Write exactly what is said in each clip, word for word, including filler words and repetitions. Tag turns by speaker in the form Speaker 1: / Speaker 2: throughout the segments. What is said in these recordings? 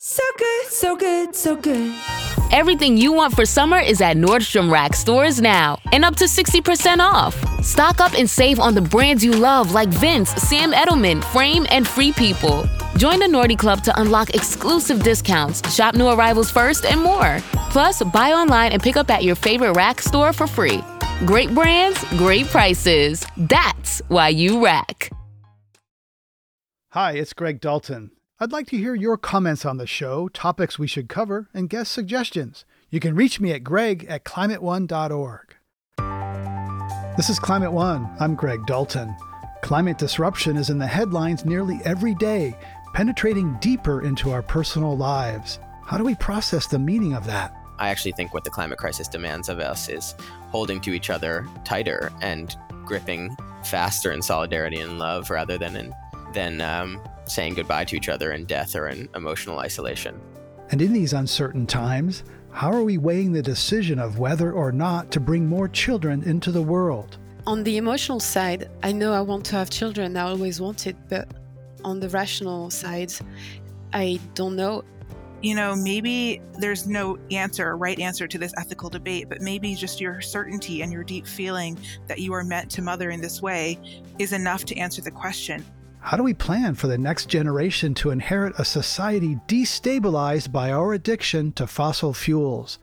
Speaker 1: So good, so good, so good.
Speaker 2: Everything you want for summer is at Nordstrom Rack stores now, and up to sixty percent off. Stock up and save on the brands you love like Vince, Sam Edelman, Frame, and Free People. Join the Nordy Club to unlock exclusive discounts, shop new arrivals first, and more. Plus, buy online and pick up at your favorite Rack store for free. Great brands, great prices. That's why you Rack.
Speaker 3: Hi, it's Greg Dalton. I'd like to hear your comments on the show, topics we should cover, and guest suggestions. You can reach me at greg at climate one dot org. This is Climate One. I'm Greg Dalton. Climate disruption is in the headlines nearly every day, penetrating deeper into our personal lives. How do we process the meaning of that?
Speaker 4: I actually think what the climate crisis demands of us is holding to each other tighter and gripping faster in solidarity and love rather than in than um, saying goodbye to each other in death or in emotional isolation.
Speaker 3: And in these uncertain times, how are we weighing the decision of whether or not to bring more children into the world?
Speaker 5: On the emotional side, I know I want to have children, I always wanted, but on the rational side, I don't know.
Speaker 6: You know, maybe there's no answer, right answer to this ethical debate, but maybe just your certainty and your deep feeling that you are meant to mother in this way is enough to answer the question.
Speaker 3: How do we plan for the next generation to inherit a society destabilized by our addiction to fossil fuels?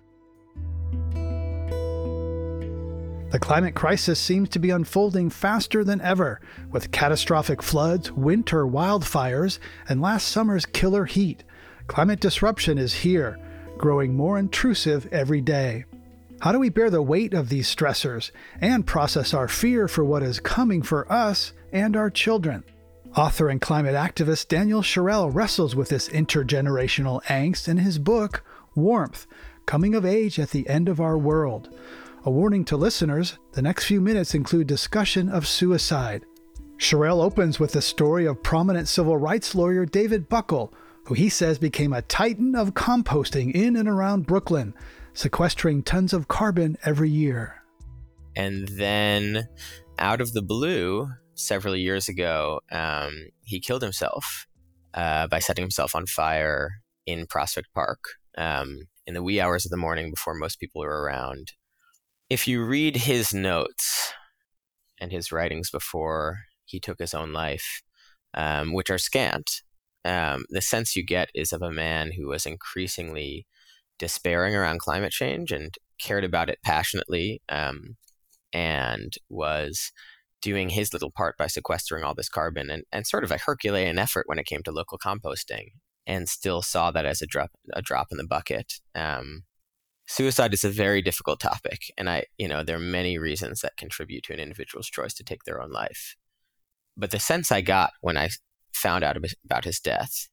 Speaker 3: The climate crisis seems to be unfolding faster than ever, with catastrophic floods, winter wildfires, and last summer's killer heat. Climate disruption is here, growing more intrusive every day. How do we bear the weight of these stressors and process our fear for what is coming for us and our children? Author and climate activist Daniel Sherrill wrestles with this intergenerational angst in his book, Warmth, Coming of Age at the End of Our World. A warning to listeners, the next few minutes include discussion of suicide. Sherrill opens with the story of prominent civil rights lawyer David Buckle, who he says became a titan of composting in and around Brooklyn, sequestering tons of carbon every year.
Speaker 4: And then out of the blue, several years ago, um, he killed himself uh, by setting himself on fire in Prospect Park um, in the wee hours of the morning before most people were around. If you read his notes and his writings before he took his own life, um, which are scant, um, the sense you get is of a man who was increasingly despairing around climate change and cared about it passionately, um, and was doing his little part by sequestering all this carbon and, and sort of a Herculean effort when it came to local composting, and still saw that as a drop a drop in the bucket. Um, suicide is a very difficult topic, and I, you know, there are many reasons that contribute to an individual's choice to take their own life. But the sense I got when I found out about his death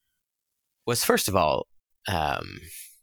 Speaker 4: was, first of all, um,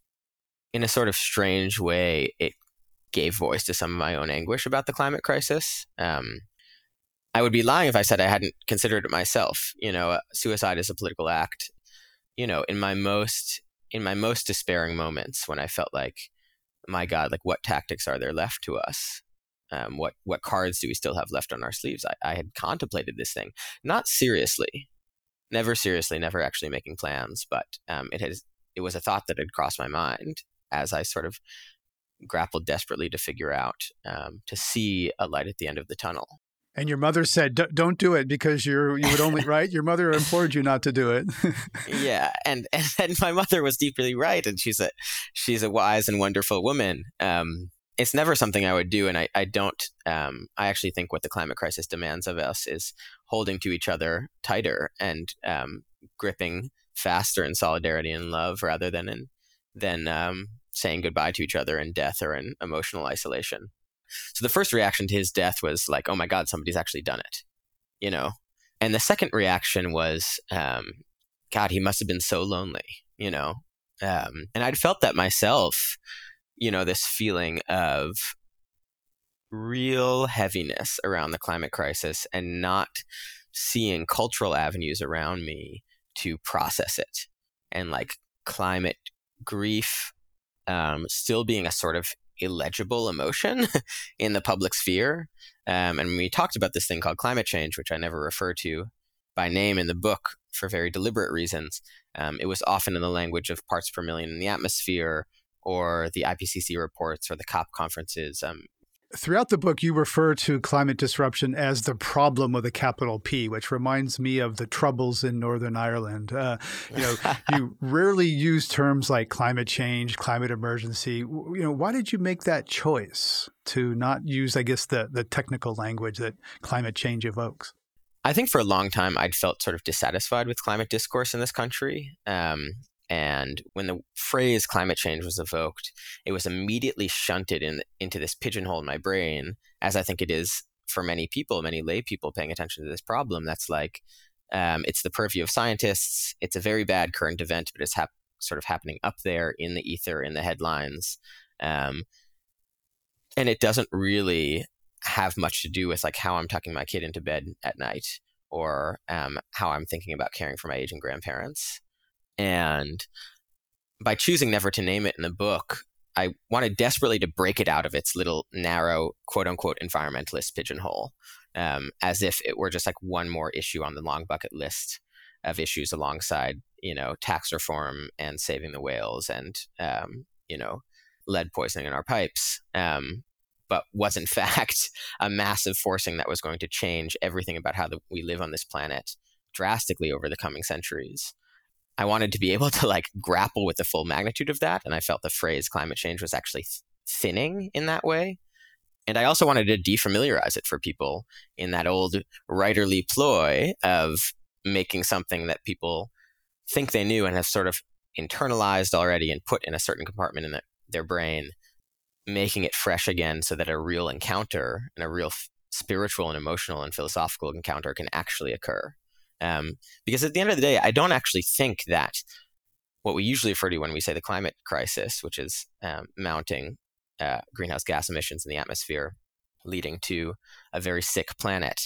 Speaker 4: in a sort of strange way, it gave voice to some of my own anguish about the climate crisis. Um, I would be lying if I said I hadn't considered it myself. You know, uh, suicide is a political act. You know, in my most in my most despairing moments, when I felt like, my God, like what tactics are there left to us? Um, what what cards do we still have left on our sleeves? I, I had contemplated this thing, not seriously, never seriously, never actually making plans, but um, it has it was a thought that had crossed my mind as I sort of grappled desperately to figure out, um, to see a light at the end of the tunnel.
Speaker 3: And your mother said, don't do it because you're, you would only, right? Your mother implored you not to do it.
Speaker 4: Yeah. And, and and my mother was deeply right. And she's a, she's a wise and wonderful woman. Um, it's never something I would do. And I, I don't, um, I actually think what the climate crisis demands of us is holding to each other tighter and um, gripping faster in solidarity and love rather than in, than um, saying goodbye to each other in death or in emotional isolation. So the first reaction to his death was like, oh my God, somebody's actually done it, you know? And the second reaction was, um, God, he must have been so lonely, you know? Um, and I'd felt that myself, you know, this feeling of real heaviness around the climate crisis and not seeing cultural avenues around me to process it. And like climate grief um, still being a sort of illegible emotion in the public sphere. Um, and we talked about this thing called climate change, which I never refer to by name in the book for very deliberate reasons. Um, it was often in the language of parts per million in the atmosphere, or the I P C C reports, or the COP conferences. Um,
Speaker 3: Throughout the book, you refer to climate disruption as the problem with a capital P, which reminds me of the Troubles in Northern Ireland. Uh, you know, you rarely use terms like climate change, climate emergency. You know, why did you make that choice to not use, I guess, the the technical language that climate change evokes?
Speaker 4: I think for a long time, I'd felt sort of dissatisfied with climate discourse in this country. Um, And when the phrase climate change was evoked, it was immediately shunted in, into this pigeonhole in my brain, as I think it is for many people, many lay people paying attention to this problem. That's like, um, it's the purview of scientists. It's a very bad current event, but it's hap- sort of happening up there in the ether, in the headlines. Um, and it doesn't really have much to do with like how I'm tucking my kid into bed at night, or um, how I'm thinking about caring for my aging grandparents. And by choosing never to name it in the book, I wanted desperately to break it out of its little narrow, quote unquote, environmentalist pigeonhole, um, as if it were just like one more issue on the long bucket list of issues alongside, you know, tax reform and saving the whales and, um, you know, lead poisoning in our pipes, um, but was in fact a massive forcing that was going to change everything about how the, we live on this planet drastically over the coming centuries. I wanted to be able to like grapple with the full magnitude of that. And I felt the phrase climate change was actually th- thinning in that way. And I also wanted to defamiliarize it for people in that old writerly ploy of making something that people think they knew and have sort of internalized already and put in a certain compartment in the, their brain, making it fresh again so that a real encounter and a real f- spiritual and emotional and philosophical encounter can actually occur. Um, because at the end of the day, I don't actually think that what we usually refer to when we say the climate crisis, which is um, mounting uh, greenhouse gas emissions in the atmosphere, leading to a very sick planet.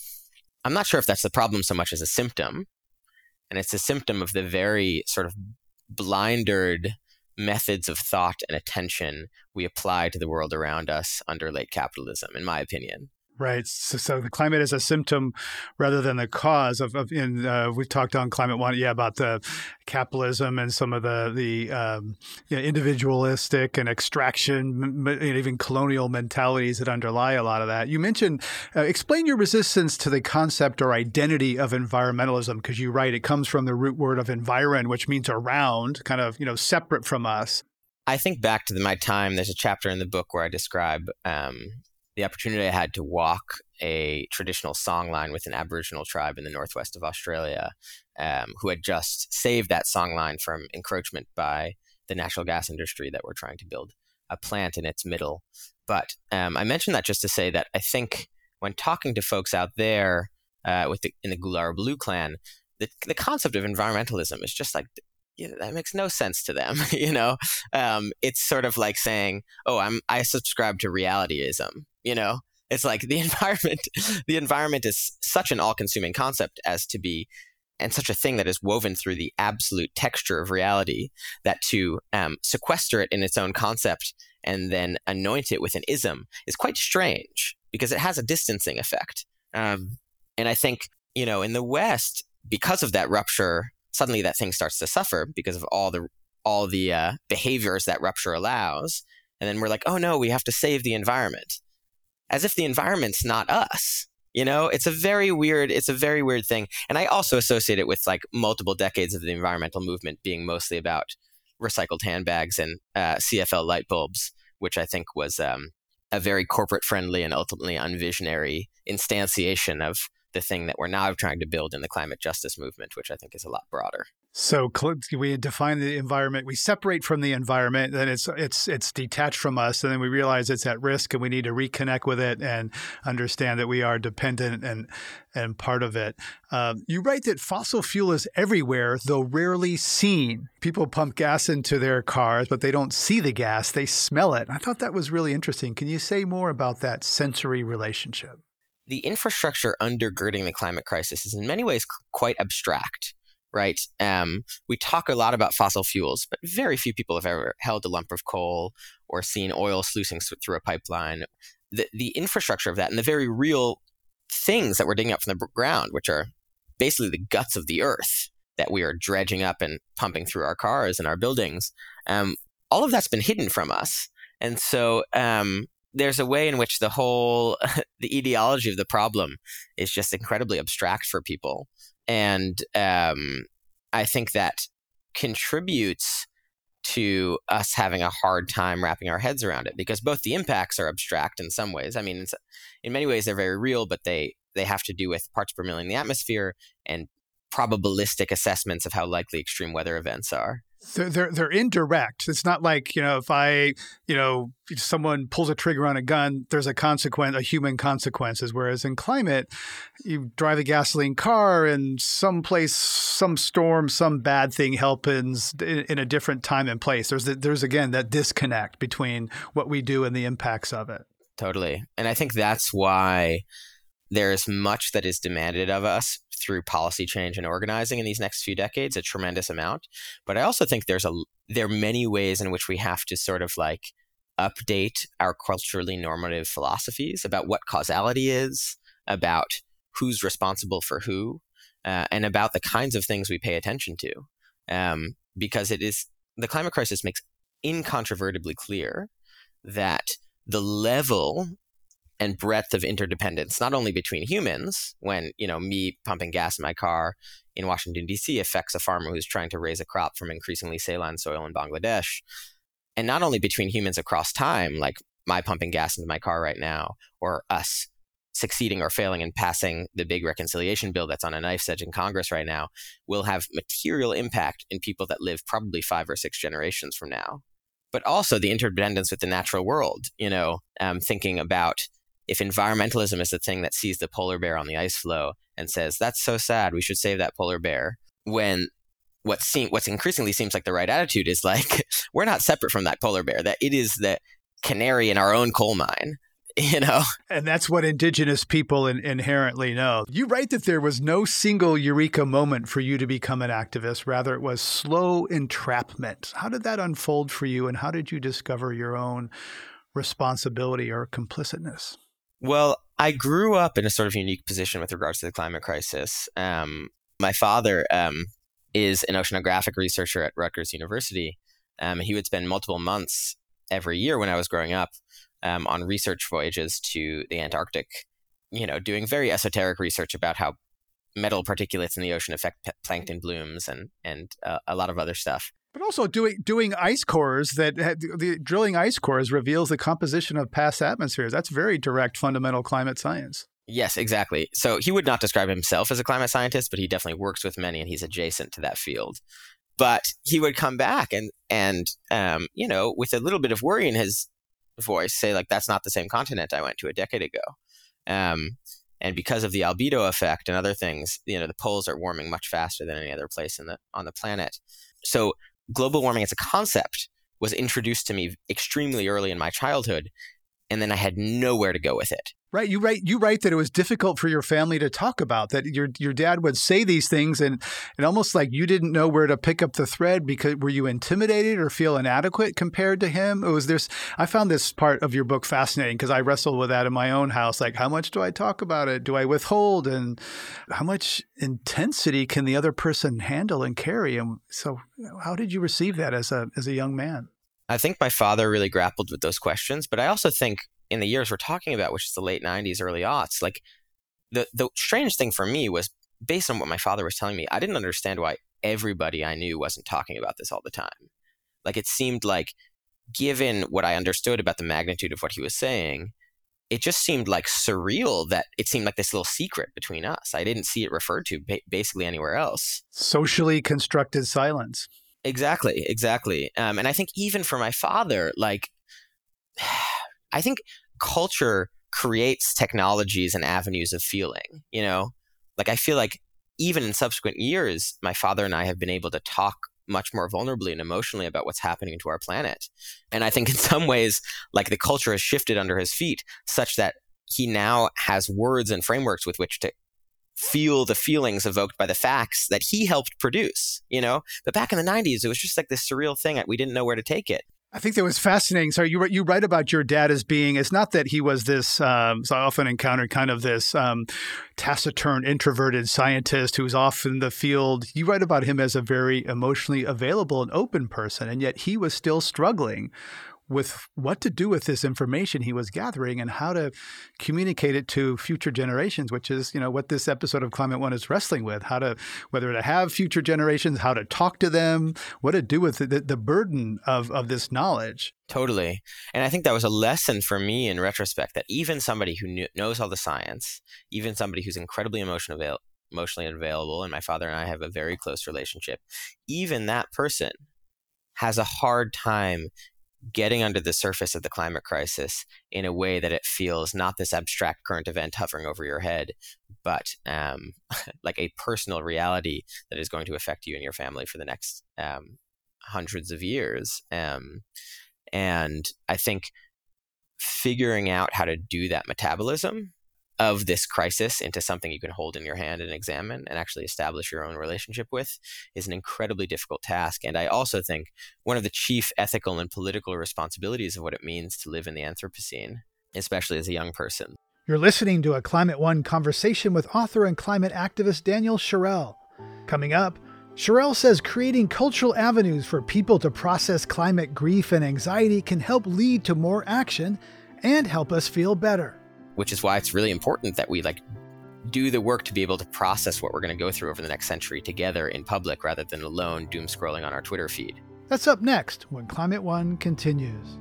Speaker 4: I'm not sure if that's the problem so much as a symptom. And it's a symptom of the very sort of blindered methods of thought and attention we apply to the world around us under late capitalism, in my opinion.
Speaker 3: Right. So, so the climate is a symptom rather than the cause of, of in, uh, we talked on Climate One, yeah, about the capitalism and some of the, the um, you know, individualistic and extraction, and even colonial mentalities that underlie a lot of that. You mentioned, uh, explain your resistance to the concept or identity of environmentalism, because you write it comes from the root word of environ, which means around, kind of, you know, separate from us.
Speaker 4: I think back to the, my time, there's a chapter in the book where I describe um, the opportunity I had to walk a traditional songline with an Aboriginal tribe in the northwest of Australia, um, who had just saved that songline from encroachment by the natural gas industry that were trying to build a plant in its middle. But um, I mentioned that just to say that I think when talking to folks out there uh, with the, in the Gullar Blue clan, the, the concept of environmentalism is just like, you know, that makes no sense to them. you know, um, it's sort of like saying, "Oh, I'm I subscribe to realityism." You know, it's like the environment. The environment is such an all-consuming concept as to be, and such a thing that is woven through the absolute texture of reality, that to um, sequester it in its own concept and then anoint it with an ism is quite strange, because it has a distancing effect. Um, and I think, you know, in the West, because of that rupture, suddenly that thing starts to suffer because of all the all the uh, behaviors that rupture allows. And then we're like, oh no, we have to save the environment. As if the environment's not us. You know, it's a very weird, it's a very weird thing. And I also associate it with like multiple decades of the environmental movement being mostly about recycled handbags and uh, C F L light bulbs, which I think was um, a very corporate friendly and ultimately unvisionary instantiation of the thing that we're now trying to build in the climate justice movement, which I think is a lot broader.
Speaker 3: So we define the environment, we separate from the environment, then it's it's it's detached from us, and then we realize it's at risk and we need to reconnect with it and understand that we are dependent and and part of it. Um, you write that fossil fuel is everywhere, though rarely seen. People pump gas into their cars, but they don't see the gas, they smell it. I thought that was really interesting. Can you say more about that sensory relationship?
Speaker 4: The infrastructure undergirding the climate crisis is in many ways quite abstract. Right. Um, we talk a lot about fossil fuels, but very few people have ever held a lump of coal or seen oil sluicing through a pipeline. The, the infrastructure of that and the very real things that we're digging up from the ground, which are basically the guts of the earth that we are dredging up and pumping through our cars and our buildings. Um, all of that's been hidden from us. And so um, there's a way in which the whole, the etiology of the problem is just incredibly abstract for people. And um, I think that contributes to us having a hard time wrapping our heads around it, because both the impacts are abstract in some ways. I mean, in many ways, they're very real, but they, they have to do with parts per million in the atmosphere and probabilistic assessments of how likely extreme weather events are.
Speaker 3: They're, they're they're indirect. It's not like, you know, if I, you know, if someone pulls a trigger on a gun, there's a consequence, a human consequences. Whereas in climate, you drive a gasoline car and someplace, some storm, some bad thing happens in, in a different time and place. There's, there's again, that disconnect between what we do and the impacts of it.
Speaker 4: Totally. And I think that's why there's much that is demanded of us through policy change and organizing in these next few decades, a tremendous amount. But I also think there's a there are many ways in which we have to sort of like update our culturally normative philosophies about what causality is, about who's responsible for who, uh, and about the kinds of things we pay attention to. Um, because it is the climate crisis makes incontrovertibly clear that the level and breadth of interdependence, not only between humans, when, you know, me pumping gas in my car in Washington, D C affects a farmer who's trying to raise a crop from increasingly saline soil in Bangladesh, and not only between humans across time, like my pumping gas into my car right now, or us succeeding or failing in passing the big reconciliation bill that's on a knife's edge in Congress right now, will have material impact in people that live probably five or six generations from now. But also the interdependence with the natural world, you know, um, thinking about if environmentalism is the thing that sees the polar bear on the ice floe and says, that's so sad, we should save that polar bear, when what seem, what's increasingly seems like the right attitude is like, we're not separate from that polar bear, that it is the canary in our own coal mine, you know?
Speaker 3: And that's what indigenous people in, inherently know. You write that there was no single eureka moment for you to become an activist. Rather, it was slow entrapment. How did that unfold for you, and how did you discover your own responsibility or complicitness?
Speaker 4: Well, I grew up in a sort of unique position with regards to the climate crisis. Um, my father um, is an oceanographic researcher at Rutgers University. Um, he would spend multiple months every year when I was growing up um, on research voyages to the Antarctic, you know, doing very esoteric research about how metal particulates in the ocean affect p- plankton blooms and, and uh, a lot of other stuff.
Speaker 3: But also doing doing ice cores that the drilling ice cores reveals the composition of past atmospheres. That's very direct fundamental climate science.
Speaker 4: Yes, exactly. So he would not describe himself as a climate scientist, but he definitely works with many, and he's adjacent to that field. But he would come back and and um, you know, with a little bit of worry in his voice, say like, "That's not the same continent I went to a decade ago." Um, and because of the albedo effect and other things, you know, the poles are warming much faster than any other place in the on the planet. So global warming as a concept was introduced to me extremely early in my childhood, and then I had nowhere to go with it.
Speaker 3: Right. You write you write that it was difficult for your family to talk about, that your your dad would say these things and, and almost like you didn't know where to pick up the thread, because were you intimidated or feel inadequate compared to him? It was this, I found this part of your book fascinating because I wrestled with that in my own house. Like, how much do I talk about it? Do I withhold? And how much intensity can the other person handle and carry? And so how did you receive that as a as a young man?
Speaker 4: I think my father really grappled with those questions, but I also think in the years we're talking about, which is the late nineties, early aughts, like the, the strange thing for me was, based on what my father was telling me, I didn't understand why everybody I knew wasn't talking about this all the time. Like, it seemed like, given what I understood about the magnitude of what he was saying, it just seemed like surreal that it seemed like this little secret between us. I didn't see it referred to ba- basically anywhere else.
Speaker 3: Socially constructed silence.
Speaker 4: Exactly, exactly. Um, and I think even for my father, like, I think culture creates technologies and avenues of feeling, you know? Like, I feel like even in subsequent years, my father and I have been able to talk much more vulnerably and emotionally about what's happening to our planet. And I think in some ways, like, the culture has shifted under his feet such that he now has words and frameworks with which to feel the feelings evoked by the facts that he helped produce, you know? But back in the nineties, it was just like this surreal thing. We didn't know where to take it.
Speaker 3: I think that was fascinating. So you you write about your dad as being, it's not that he was this, um, so I often encountered kind of this um, taciturn, introverted scientist who's off in the field. You write about him as a very emotionally available and open person, and yet he was still struggling with what to do with this information he was gathering and how to communicate it to future generations, which is, you know, what this episode of Climate One is wrestling with, how to, whether to have future generations, how to talk to them, what to do with the, the burden of, of this knowledge.
Speaker 4: Totally. And I think that was a lesson for me in retrospect, that even somebody who knew, knows all the science, even somebody who's incredibly emotion avail- emotionally available, and my father and I have a very close relationship, even that person has a hard time getting under the surface of the climate crisis in a way that it feels not this abstract current event hovering over your head, but um, like a personal reality that is going to affect you and your family for the next um, hundreds of years. Um, and I think figuring out how to do that metabolism of this crisis into something you can hold in your hand and examine and actually establish your own relationship with is an incredibly difficult task. And I also think one of the chief ethical and political responsibilities of what it means to live in the Anthropocene, especially as a young person.
Speaker 3: You're listening to a Climate One conversation with author and climate activist Daniel Sherrill. Coming up, Sherrill says creating cultural avenues for people to process climate grief and anxiety can help lead to more action and help us feel better.
Speaker 4: Which is why it's really important that we like do the work to be able to process what we're going to go through over the next century together in public rather than alone doom scrolling on our Twitter feed.
Speaker 3: That's up next when Climate One continues.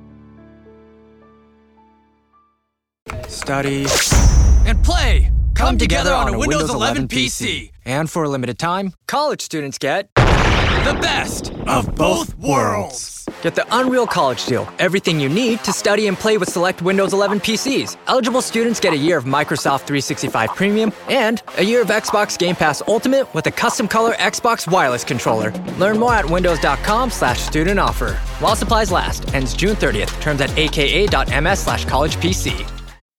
Speaker 7: Study and play come together on a Windows eleven P C. And for a limited time, college students get the best of both worlds. Get the Unreal College Deal. Everything you need to study and play with select Windows eleven P Cs. Eligible students get a year of Microsoft three sixty-five Premium and a year of Xbox Game Pass Ultimate with a custom color Xbox wireless controller. Learn more at windows.com slash student offer. While supplies last. Ends June thirtieth. Terms at aka.ms slash college PC.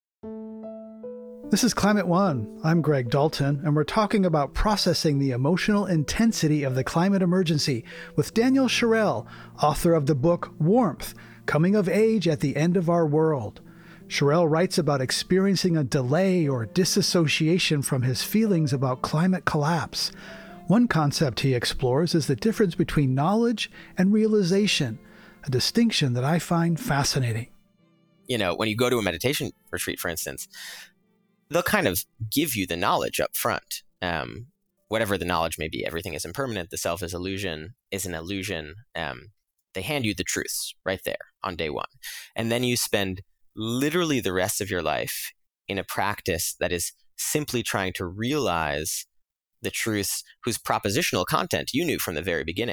Speaker 3: This is Climate One. I'm Greg Dalton, and we're talking about processing the emotional intensity of the climate emergency with Daniel Sherrill, author of the book Warmth, Coming of Age at the End of Our World. Sherrill writes about experiencing a delay or disassociation from his feelings about climate collapse. One concept he explores is the difference between knowledge and realization, a distinction that I find fascinating.
Speaker 4: You know, when you go to a meditation retreat, for instance, they'll kind of give you the knowledge up front. Um, whatever the knowledge may be, everything is impermanent. The self is illusion, is an illusion. Um, they hand you the truths right there on day one. And then you spend literally the rest of your life in a practice that is simply trying to realize the truths whose propositional content you knew from the very beginning.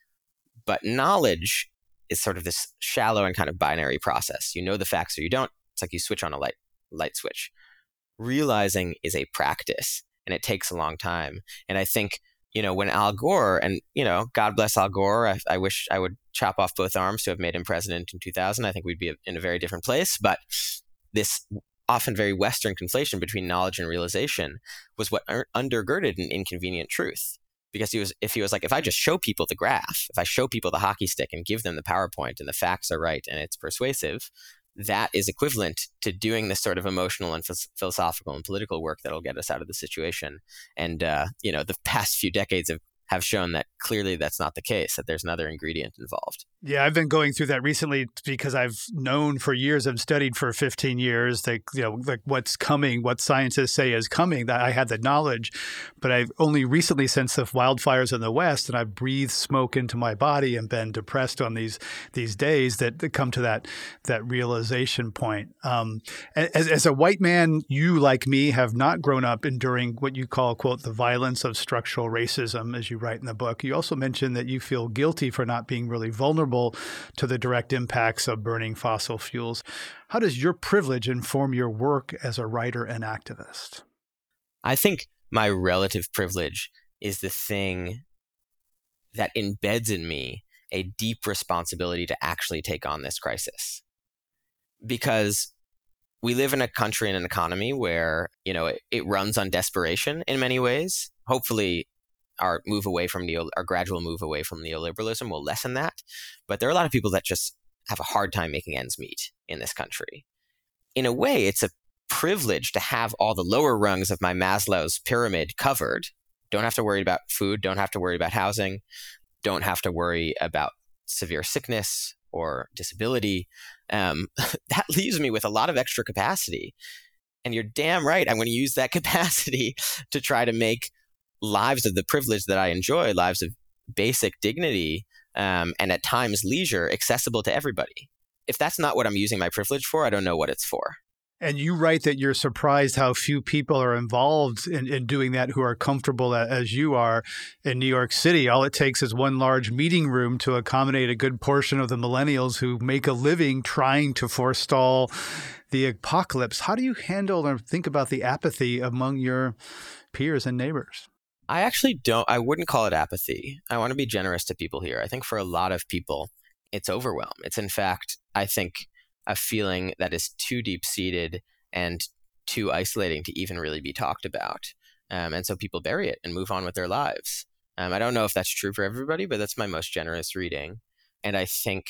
Speaker 4: But knowledge is sort of this shallow and kind of binary process. You know the facts or you don't. It's like you switch on a light light switch. Realizing is a practice, and it takes a long time. And I think, you know, when Al Gore, and, you know, God bless Al Gore, I, I wish I would chop off both arms to have made him president in two thousand. I think we'd be in a very different place. But this often very Western conflation between knowledge and realization was what un- undergirded an inconvenient truth. Because he was, if he was like, if I just show people the graph, if I show people the hockey stick and give them the PowerPoint and the facts are right and it's persuasive, that is equivalent to doing this sort of emotional and f- philosophical and political work that'll get us out of the situation. And, uh, you know, the past few decades have, have shown that clearly that's not the case, that there's another ingredient involved.
Speaker 3: Yeah, I've been going through that recently because I've known for years, I've studied for fifteen years, that, you know, like what's coming, what scientists say is coming, that I had the knowledge, but I've only recently, since the wildfires in the West, and I've breathed smoke into my body and been depressed on these these days that, that come to that that realization point. Um, as, as a white man, you, like me, have not grown up enduring what you call, quote, the violence of structural racism, as you write in the book. You also mentioned that you feel guilty for not being really vulnerable to the direct impacts of burning fossil fuels. How does your privilege inform your work as a writer and activist?
Speaker 4: I think my relative privilege is the thing that embeds in me a deep responsibility to actually take on this crisis. Because we live in a country and an economy where, you know, it, it runs on desperation in many ways. Hopefully, our move away from neo, our gradual move away from neoliberalism will lessen that. But there are a lot of people that just have a hard time making ends meet in this country. In a way, it's a privilege to have all the lower rungs of my Maslow's pyramid covered. Don't have to worry about food, don't have to worry about housing, don't have to worry about severe sickness or disability. Um, that leaves me with a lot of extra capacity. And you're damn right, I'm going to use that capacity to try to make lives of the privilege that I enjoy, lives of basic dignity, um, and at times leisure, accessible to everybody. If that's not what I'm using my privilege for, I don't know what it's for.
Speaker 3: And you write that you're surprised how few people are involved in, in doing that who are comfortable as you are in New York City. All it takes is one large meeting room to accommodate a good portion of the millennials who make a living trying to forestall the apocalypse. How do you handle or think about the apathy among your peers and neighbors?
Speaker 4: I actually don't, I wouldn't call it apathy. I want to be generous to people here. I think for a lot of people, it's overwhelm. It's in fact, I think, a feeling that is too deep-seated and too isolating to even really be talked about. Um, and so people bury it and move on with their lives. Um, I don't know if that's true for everybody, but that's my most generous reading. And I think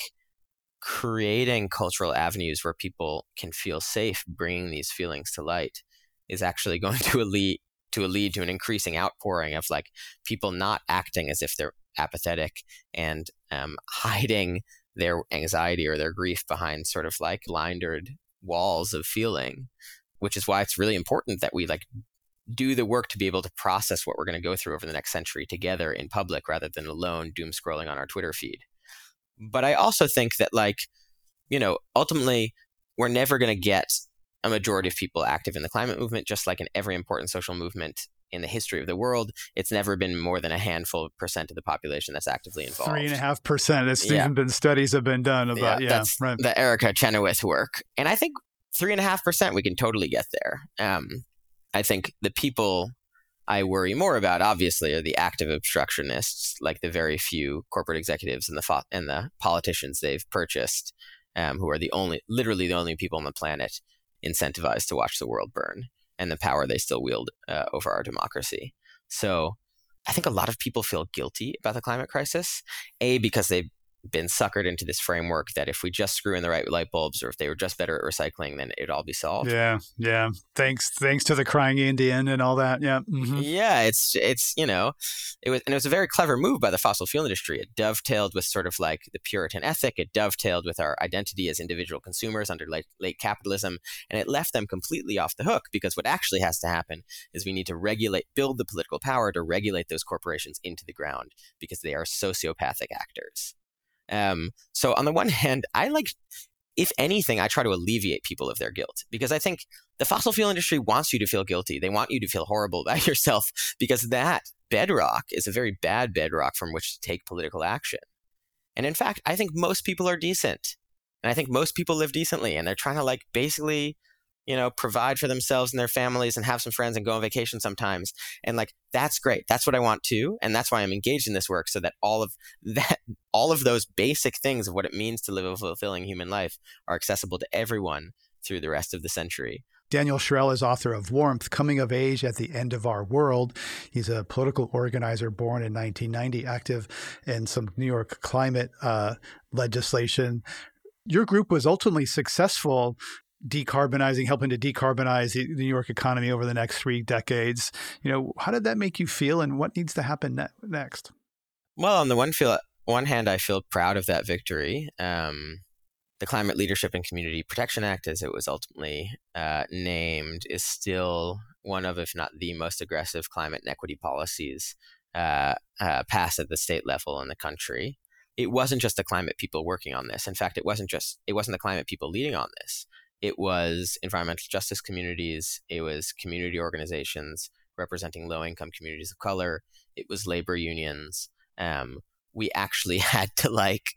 Speaker 4: creating cultural avenues where people can feel safe bringing these feelings to light is actually going to lead to lead to an increasing outpouring of like people not acting as if they're apathetic and um, hiding their anxiety or their grief behind sort of like lined walls of feeling, which is why it's really important that we like do the work to be able to process what we're going to go through over the next century together in public rather than alone doom scrolling on our Twitter feed. But I also think that like, you know, ultimately we're never going to get a majority of people active in the climate movement, just like in every important social movement in the history of the world. It's never been more than a handful of percent of the population that's actively involved.
Speaker 3: Three and a half percent. It's
Speaker 4: yeah.
Speaker 3: even been studies have been done about, yeah,
Speaker 4: yeah that's
Speaker 3: right.
Speaker 4: the Erica Chenoweth work. And I think three and a half percent, we can totally get there. Um, I think the people I worry more about, obviously, are the active obstructionists, like the very few corporate executives and the fo- and the politicians they've purchased, um, who are the only, literally the only people on the planet incentivized to watch the world burn, and the power they still wield uh, over our democracy. So I think a lot of people feel guilty about the climate crisis, A, because they've been suckered into this framework that if we just screw in the right light bulbs or if they were just better at recycling, then it'd all be solved.
Speaker 3: Yeah, yeah. Thanks thanks to the crying Indian and all that. Yeah. Mm-hmm.
Speaker 4: Yeah, it's, it's you know, it was, and it was a very clever move by the fossil fuel industry. It dovetailed with sort of like the Puritan ethic. It dovetailed with our identity as individual consumers under late, late capitalism. And it left them completely off the hook, because what actually has to happen is we need to regulate, build the political power to regulate those corporations into the ground, because they are sociopathic actors. Um, so on the one hand, I like, if anything, I try to alleviate people of their guilt, because I think the fossil fuel industry wants you to feel guilty. They want you to feel horrible about yourself, because that bedrock is a very bad bedrock from which to take political action. And in fact, I think most people are decent, and I think most people live decently, and they're trying to like basically, you know, provide for themselves and their families and have some friends and go on vacation sometimes. And like, that's great. That's what I want too. And that's why I'm engaged in this work, so that all of that, all of those basic things of what it means to live a fulfilling human life are accessible to everyone through the rest of the century.
Speaker 3: Daniel Shrell is author of Warmth, Coming of Age at the End of Our World. He's a political organizer born in nineteen ninety, active in some New York climate uh, legislation. Your group was ultimately successful decarbonizing, helping to decarbonize the New York economy over the next three decades. You know, how did that make you feel, and what needs to happen ne- next?
Speaker 4: Well, on the one feel, one hand, I feel proud of that victory. Um, the Climate Leadership and Community Protection Act, as it was ultimately uh, named, is still one of, if not the most aggressive climate and equity policies uh, uh, passed at the state level in the country. It wasn't just the climate people working on this. In fact, it wasn't just it wasn't the climate people leading on this. It was environmental justice communities. It was community organizations representing low-income communities of color. It was labor unions. Um, we actually had to like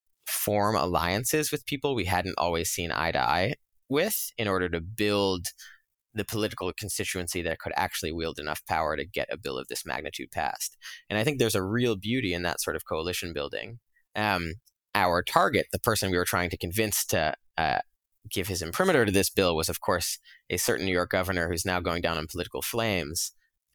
Speaker 4: form alliances with people we hadn't always seen eye to eye with in order to build the political constituency that could actually wield enough power to get a bill of this magnitude passed. And I think there's a real beauty in that sort of coalition building. Um, our target, the person we were trying to convince to uh, give his imprimatur to this bill, was, of course, a certain New York governor who's now going down in political flames.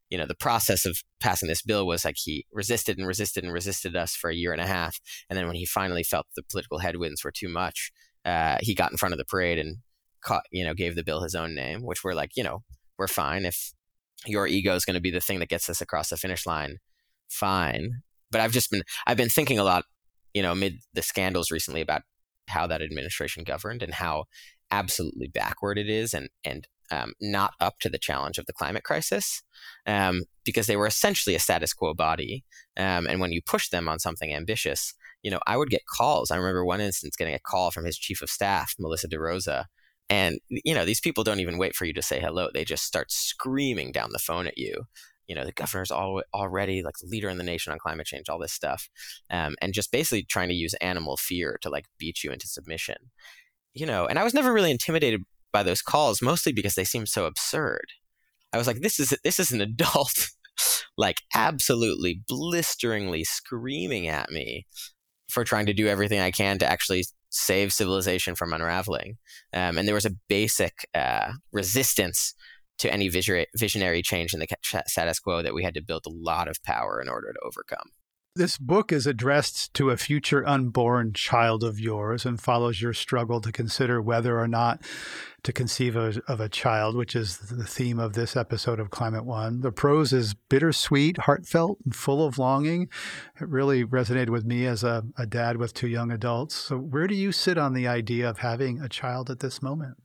Speaker 4: you know, the process of passing this bill was like he resisted and resisted and resisted us for a year and a half. And then when he finally felt the political headwinds were too much, uh, he got in front of the parade and caught, you know, gave the bill his own name, which we're like, you know, we're fine. If your ego is going to be the thing that gets us across the finish line, fine. But I've just been, I've been thinking a lot, you know, amid the scandals recently about how that administration governed and how absolutely backward it is and, and um, not up to the challenge of the climate crisis, um, because they were essentially a status quo body. Um, and when you push them on something ambitious, you know, I would get calls. I remember one instance getting a call from his chief of staff, Melissa DeRosa. And, you know, these people don't even wait for you to say hello. They just start screaming down the phone at you. You know, the governor's al- already like the leader in the nation on climate change, all this stuff. Um, and just basically trying to use animal fear to like beat you into submission. You know, and I was never really intimidated by those calls, mostly because they seemed so absurd. I was like, this is this is an adult, like absolutely blisteringly screaming at me for trying to do everything I can to actually save civilization from unraveling. Um, and there was a basic uh, resistance to any visionary change in the status quo that we had to build a lot of power in order to overcome.
Speaker 3: This book is addressed to a future unborn child of yours and follows your struggle to consider whether or not to conceive of, of a child, which is the theme of this episode of Climate One. The prose is bittersweet, heartfelt, and full of longing. It really resonated with me as a, a dad with two young adults. So where do you sit on the idea of having a child at this moment?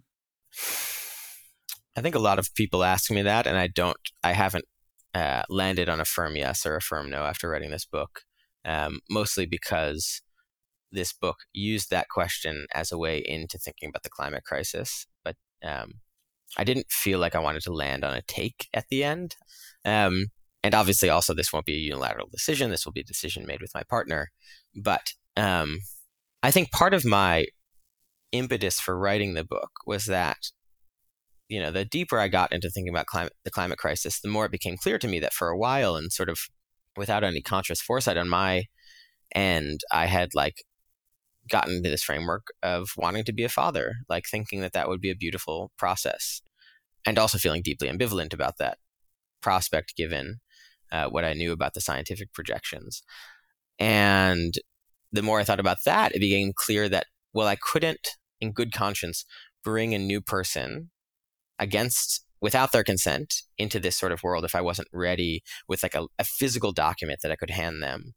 Speaker 4: I think a lot of people ask me that, and I don't, I haven't uh, landed on a firm yes or a firm no after writing this book, um, mostly because this book used that question as a way into thinking about the climate crisis. But um, I didn't feel like I wanted to land on a take at the end. Um, and obviously also this won't be a unilateral decision. This will be a decision made with my partner. But um, I think part of my impetus for writing the book was that, you know, the deeper I got into thinking about climate, the climate crisis, the more it became clear to me that for a while and sort of without any conscious foresight on my end, I had like gotten into this framework of wanting to be a father, like thinking that that would be a beautiful process, and also feeling deeply ambivalent about that prospect given uh, what I knew about the scientific projections. And the more I thought about that, it became clear that, well, I couldn't in good conscience bring a new person against, without their consent, into this sort of world if I wasn't ready with like a, a physical document that I could hand them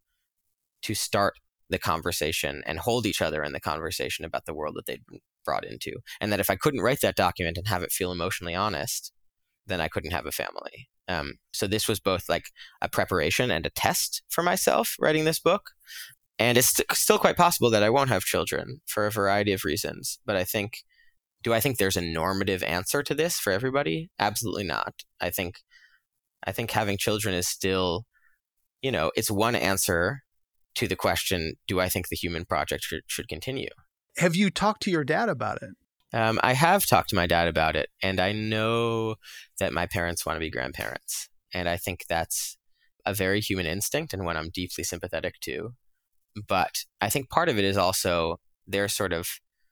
Speaker 4: to start the conversation and hold each other in the conversation about the world that they'd been brought into. And that if I couldn't write that document and have it feel emotionally honest, then I couldn't have a family. Um, so this was both like a preparation and a test for myself writing this book. And it's st- still quite possible that I won't have children for a variety of reasons. But I think, do I think there's a normative answer to this for everybody? Absolutely not. I think, I think having children is still, you know, it's one answer to the question, do I think the human project should, should continue?
Speaker 3: Have you talked to your dad about it?
Speaker 4: Um, I have talked to my dad about it, and I know that my parents want to be grandparents. And I think that's a very human instinct and one I'm deeply sympathetic to. But I think part of it is also their sort of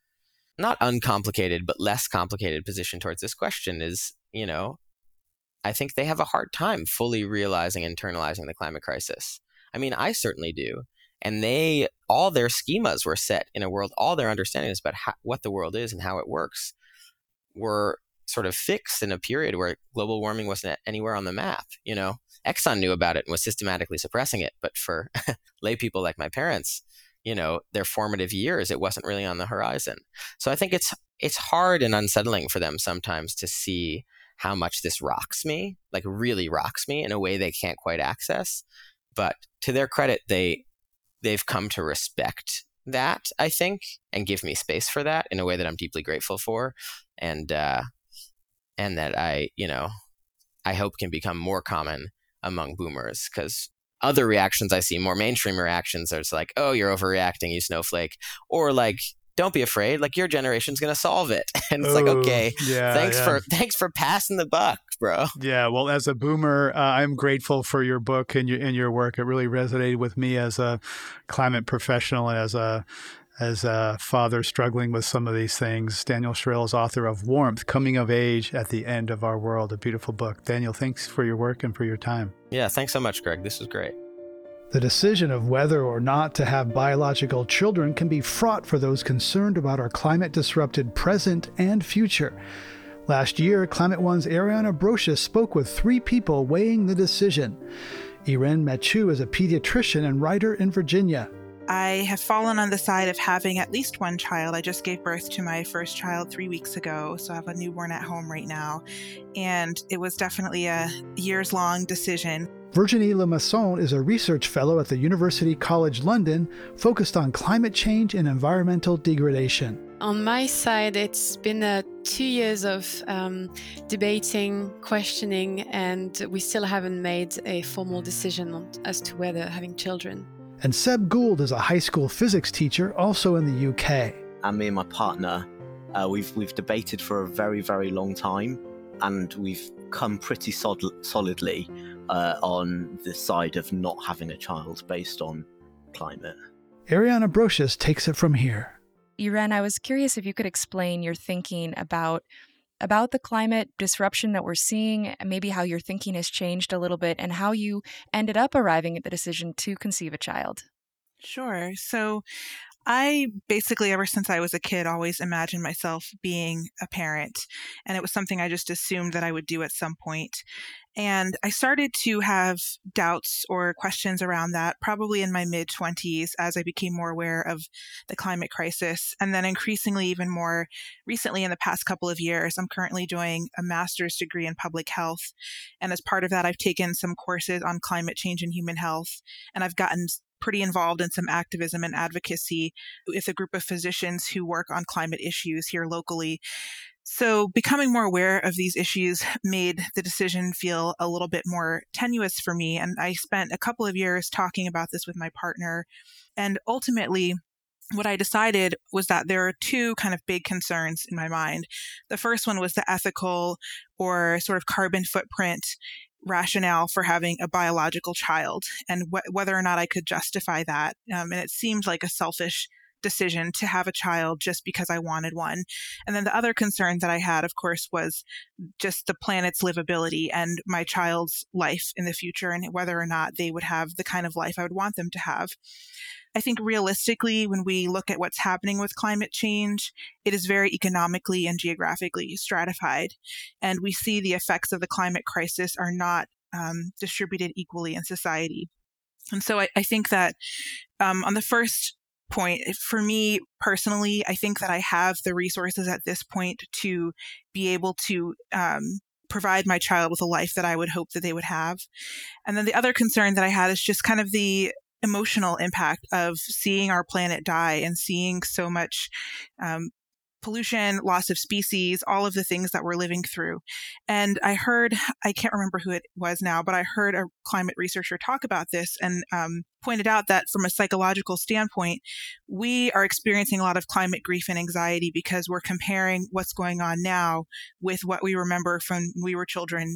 Speaker 4: not uncomplicated, but less complicated position towards this question is, you know, I think they have a hard time fully realizing, internalizing the climate crisis. I mean, I certainly do. And they, all their schemas were set in a world, all their understandings about how, what the world is and how it works were sort of fixed in a period where global warming wasn't anywhere on the map. You know, Exxon knew about it and was systematically suppressing it. But for lay people like my parents, you know, their formative years, it wasn't really on the horizon. So I think it's it's hard and unsettling for them sometimes to see how much this rocks me, like really rocks me in a way they can't quite access. But to their credit, they they've come to respect that, I think, and give me space for that in a way that I'm deeply grateful for, and uh, and that I, you know, I hope can become more common among boomers, because other reactions I see, more mainstream reactions, are just like, oh, you're overreacting, you snowflake, or like, don't be afraid, like your generation's gonna solve it. And it's oh, like, okay,
Speaker 3: yeah,
Speaker 4: thanks
Speaker 3: yeah.
Speaker 4: for thanks for passing the buck, bro.
Speaker 3: Yeah, well, as a boomer, uh, I'm grateful for your book and your and your work. It really resonated with me as a climate professional and as a as a father struggling with some of these things. Daniel Sherrill is author of Warmth, Coming of Age at the End of Our World, a beautiful book. Daniel, thanks for your work and for your time.
Speaker 4: Yeah, thanks so much, Greg. This was great.
Speaker 3: The decision of whether or not to have biological children can be fraught for those concerned about our climate-disrupted present and future. Last year, Climate One's Ariana Brocious spoke with three people weighing the decision. Irene Mathieu is a pediatrician and writer in Virginia.
Speaker 6: I have fallen on the side of having at least one child. I just gave birth to my first child three weeks ago, so I have a newborn at home right now. And it was definitely a years-long decision.
Speaker 3: Virginie Lemasson is a research fellow at the University College London, focused on climate change and environmental degradation.
Speaker 5: On my side, it's been uh, two years of um, debating, questioning, and we still haven't made a formal decision on, as to whether having children.
Speaker 3: And Seb Gould is a high school physics teacher, also in the U K.
Speaker 8: And me and my partner, uh, we've we've debated for a very, very long time, and we've come pretty solid, solidly uh, on the side of not having a child based on climate.
Speaker 3: Ariana Brocious takes it from here.
Speaker 9: Irene, I was curious if you could explain your thinking about about the climate disruption that we're seeing, maybe how your thinking has changed a little bit, and how you ended up arriving at the decision to conceive a child.
Speaker 6: Sure. So I basically, ever since I was a kid, always imagined myself being a parent. And it was something I just assumed that I would do at some point. And I started to have doubts or questions around that probably in my mid-twenties as I became more aware of the climate crisis. And then increasingly, even more recently in the past couple of years, I'm currently doing a master's degree in public health. And as part of that, I've taken some courses on climate change and human health. And I've gotten pretty involved in some activism and advocacy with a group of physicians who work on climate issues here locally. So becoming more aware of these issues made the decision feel a little bit more tenuous for me. And I spent a couple of years talking about this with my partner. And ultimately, what I decided was that there are two kind of big concerns in my mind. The first one was the ethical or sort of carbon footprint rationale for having a biological child and wh- whether or not I could justify that. Um, and it seemed like a selfish decision to have a child just because I wanted one. And then the other concern that I had, of course, was just the planet's livability and my child's life in the future and whether or not they would have the kind of life I would want them to have. I think realistically, when we look at what's happening with climate change, it is very economically and geographically stratified. And we see the effects of the climate crisis are not um, distributed equally in society. And so I, I think that um, on the first point, for me personally, I think that I have the resources at this point to be able to um, provide my child with a life that I would hope that they would have. And then the other concern that I had is just kind of the emotional impact of seeing our planet die and seeing so much um, pollution, loss of species, all of the things that we're living through. And I heard, I can't remember who it was now, but I heard a climate researcher talk about this and um, pointed out that from a psychological standpoint, we are experiencing a lot of climate grief and anxiety because we're comparing what's going on now with what we remember from when we were children.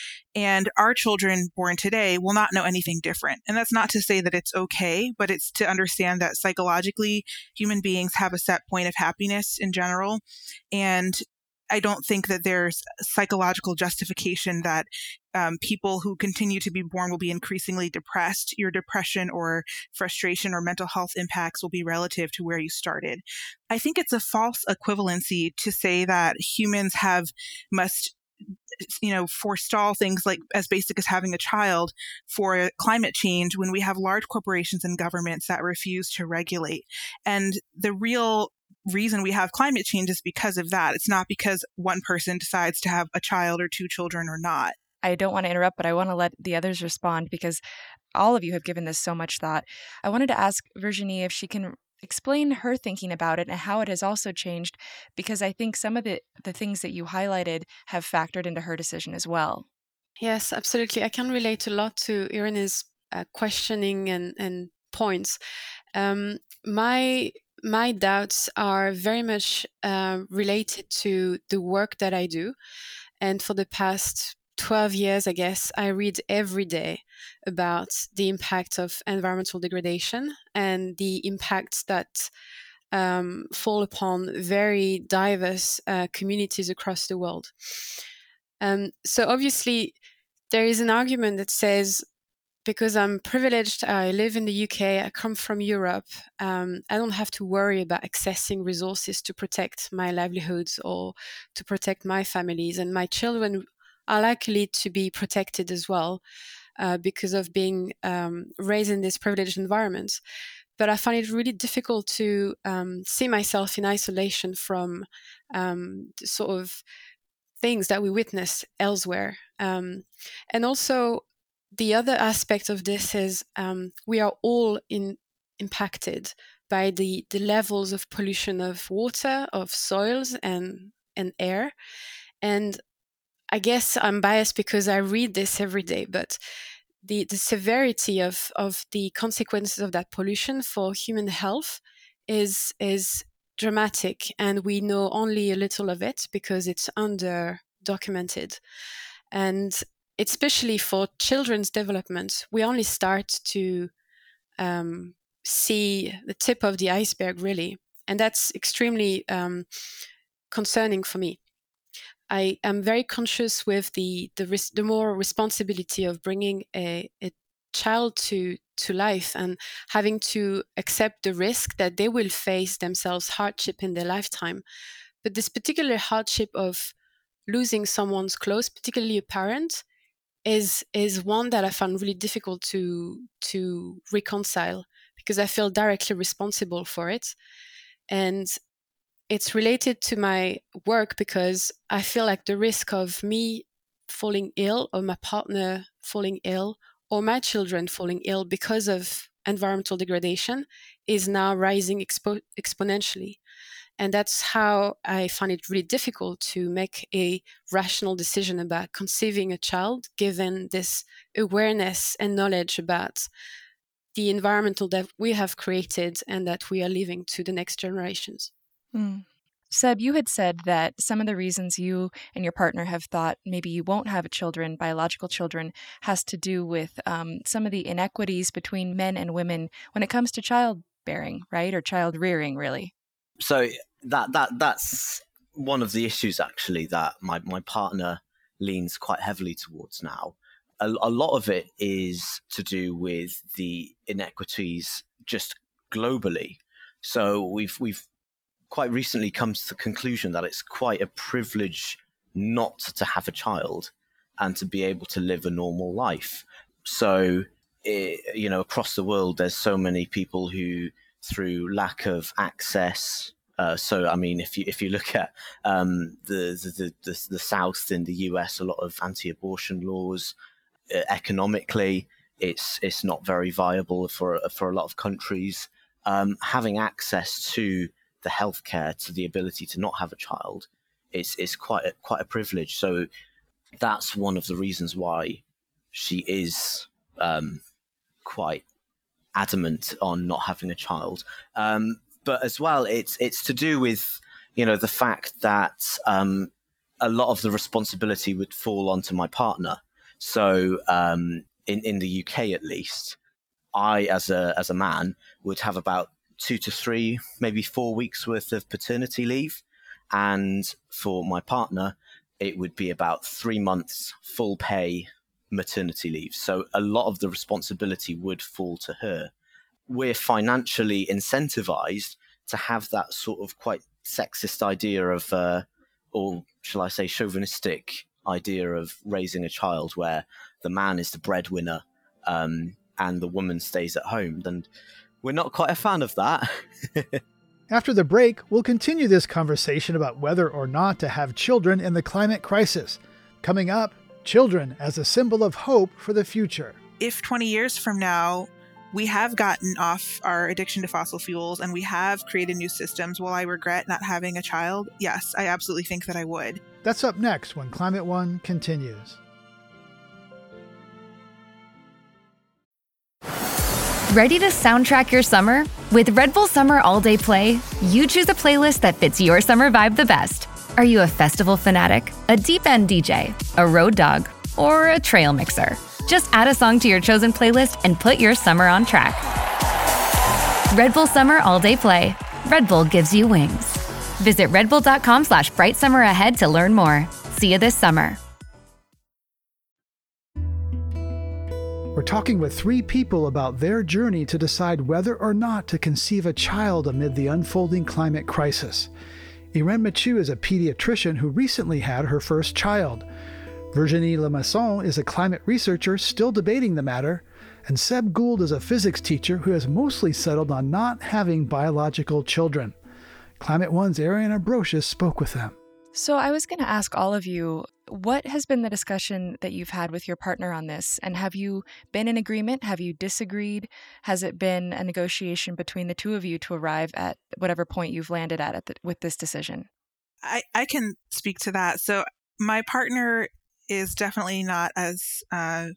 Speaker 6: And our children born today will not know anything different. And that's not to say that it's okay, but it's to understand that psychologically, human beings have a set point of happiness in general. And I don't think that there's psychological justification that um, people who continue to be born will be increasingly depressed. Your depression or frustration or mental health impacts will be relative to where you started. I think it's a false equivalency to say that humans have must you know, forestall things like as basic as having a child for climate change when we have large corporations and governments that refuse to regulate. And the real reason we have climate change is because of that. It's not because one person decides to have a child or two children or not.
Speaker 9: I don't want to interrupt, but I want to let the others respond because all of you have given this so much thought. I wanted to ask Virginie if she can explain her thinking about it and how it has also changed, because I think some of the, the things that you highlighted have factored into her decision as well.
Speaker 5: Yes, absolutely. I can relate a lot to Irene's uh, questioning and, and points. Um, my my doubts are very much uh, related to the work that I do. And for the past twelve years, I guess, I read every day about the impact of environmental degradation and the impact that um, fall upon very diverse uh, communities across the world. Um, so obviously, there is an argument that says, because I'm privileged, I live in the U K, I come from Europe, um, I don't have to worry about accessing resources to protect my livelihoods or to protect my families, and my children are likely to be protected as well uh, because of being um, raised in this privileged environment. But I find it really difficult to um, see myself in isolation from um, the sort of things that we witness elsewhere. Um, and also, the other aspect of this is um, we are all in, impacted by the, the levels of pollution of water, of soils, and, and air. And I guess I'm biased because I read this every day, but the, the severity of, of the consequences of that pollution for human health is, is dramatic, and we know only a little of it because it's under documented. And especially for children's development, we only start to um, see the tip of the iceberg, really. And that's extremely um, concerning for me. I am very conscious with the the, res- the more responsibility of bringing a, a child to, to life and having to accept the risk that they will face themselves hardship in their lifetime. But this particular hardship of losing someone's close, particularly a parent, is is one that I found really difficult to to reconcile because I feel directly responsible for it. And it's related to my work because I feel like the risk of me falling ill or my partner falling ill or my children falling ill because of environmental degradation is now rising expo- exponentially. And that's how I find it really difficult to make a rational decision about conceiving a child, given this awareness and knowledge about the environmental that we have created and that we are leaving to the next generations.
Speaker 9: Mm. Seb, you had said that some of the reasons you and your partner have thought maybe you won't have children, biological children, has to do with um, some of the inequities between men and women when it comes to childbearing, right? Or child rearing, really.
Speaker 8: So that that that's one of the issues, actually, that my, my partner leans quite heavily towards now. A, a lot of it is to do with the inequities just globally. So we've we've quite recently come to the conclusion that it's quite a privilege not to have a child and to be able to live a normal life. So, it, you know, across the world, there's so many people who, through lack of access, uh, so I mean, if you if you look at um, the, the the the South in the U S, a lot of anti-abortion laws, uh, economically, it's it's not very viable for for a lot of countries. Um, having access to the healthcare, to the ability to not have a child, is is quite a, quite a privilege. So that's one of the reasons why she is um, quite adamant on not having a child. Um, but as well, it's it's to do with, you know, the fact that um, a lot of the responsibility would fall onto my partner. So um, in in the U K, at least, I as a as a man would have about two to three, maybe four weeks worth of paternity leave. And for my partner, it would be about three months full pay maternity leave. So a lot of the responsibility would fall to her. We're financially incentivized to have that sort of quite sexist idea of, uh, or shall I say chauvinistic idea of raising a child where the man is the breadwinner um, and the woman stays at home. And we're not quite a fan of that.
Speaker 3: After the break, we'll continue this conversation about whether or not to have children in the climate crisis. Coming up, children as a symbol of hope for the future.
Speaker 6: If twenty years from now, we have gotten off our addiction to fossil fuels and we have created new systems, will I regret not having a child? Yes, I absolutely think that I would.
Speaker 3: That's up next when Climate One continues.
Speaker 10: Ready to soundtrack your summer? With Red Bull Summer All Day Play, you choose a playlist that fits your summer vibe the best. Are you a festival fanatic, a deep end D J, a road dog, or a trail mixer? Just add a song to your chosen playlist and put your summer on track. Red Bull Summer All Day Play. Red Bull gives you wings. Visit redbull.com slash bright summer ahead to learn more. See you this summer.
Speaker 3: We're talking with three people about their journey to decide whether or not to conceive a child amid the unfolding climate crisis. Irene Mathieu is a pediatrician who recently had her first child. Virginie Lemasson is a climate researcher still debating the matter. And Seb Gould is a physics teacher who has mostly settled on not having biological children. Climate One's Ariana Brocious spoke with them.
Speaker 9: So I was going to ask all of you, what has been the discussion that you've had with your partner on this? And have you been in agreement? Have you disagreed? Has it been a negotiation between the two of you to arrive at whatever point you've landed at, at the, with this decision?
Speaker 6: I, I can speak to that. So my partner is definitely not as uh,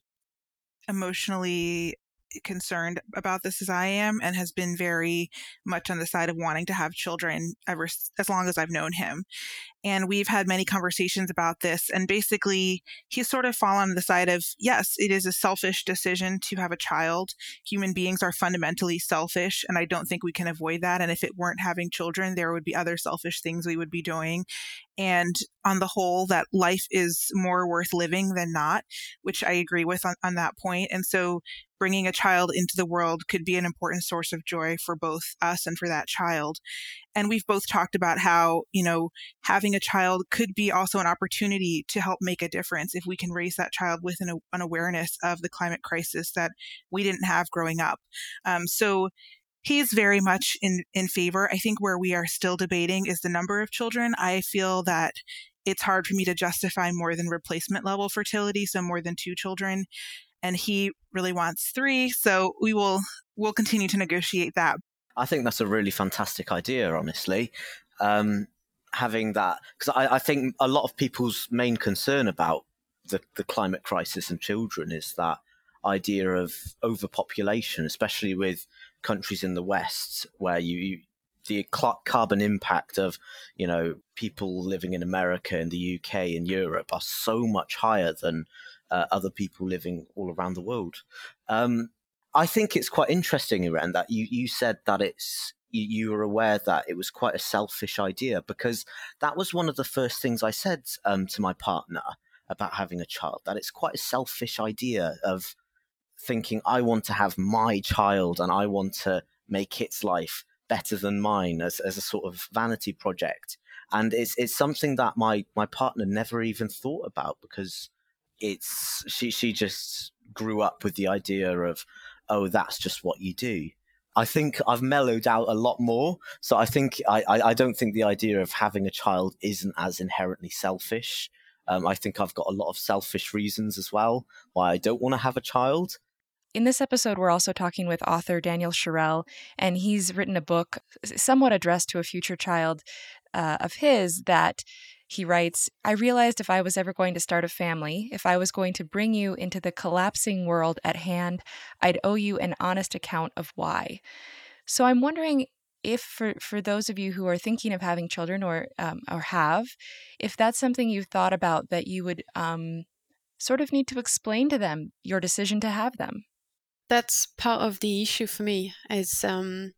Speaker 6: emotionally concerned about this as I am, and has been very much on the side of wanting to have children ever as long as I've known him. And we've had many conversations about this, and basically he's sort of fallen on the side of, yes, it is a selfish decision to have a child. Human beings are fundamentally selfish, and I don't think we can avoid that. And if it weren't having children, there would be other selfish things we would be doing. And on the whole, that life is more worth living than not, which I agree with on, on that point. And so bringing a child into the world could be an important source of joy for both us and for that child. And we've both talked about how, you know, having a child could be also an opportunity to help make a difference if we can raise that child with an, an awareness of the climate crisis that we didn't have growing up. Um, so he's very much in, in favor. I think where we are still debating is the number of children. I feel that it's hard for me to justify more than replacement level fertility, so more than two children. And he really wants three. So we will we'll continue to negotiate that.
Speaker 8: I think that's a really fantastic idea, honestly. Um, having that, because I, I think a lot of people's main concern about the, the climate crisis and children is that idea of overpopulation, especially with countries in the West, where you, you the cl- carbon impact of, you know, people living in America, in the U K, in Europe are so much higher than uh, other people living all around the world. Um, I think it's quite interesting, Irene, that you, you said that it's you, you were aware that it was quite a selfish idea, because that was one of the first things I said um, to my partner about having a child, that it's quite a selfish idea of thinking I want to have my child and I want to make its life better than mine as, as a sort of vanity project. And it's it's something that my, my partner never even thought about, because it's she she just grew up with the idea of, oh, that's just what you do. I think I've mellowed out a lot more. So I think I, I, I don't think the idea of having a child isn't as inherently selfish. Um, I think I've got a lot of selfish reasons as well why I don't want to have a child.
Speaker 9: In this episode, we're also talking with author Daniel Sherrill, and he's written a book somewhat addressed to a future child uh, of his that he writes, I realized if I was ever going to start a family, if I was going to bring you into the collapsing world at hand, I'd owe you an honest account of why. So I'm wondering if for, for those of you who are thinking of having children or um, or have, if that's something you've thought about that you would um, sort of need to explain to them your decision to have them.
Speaker 5: That's part of the issue for me, is um,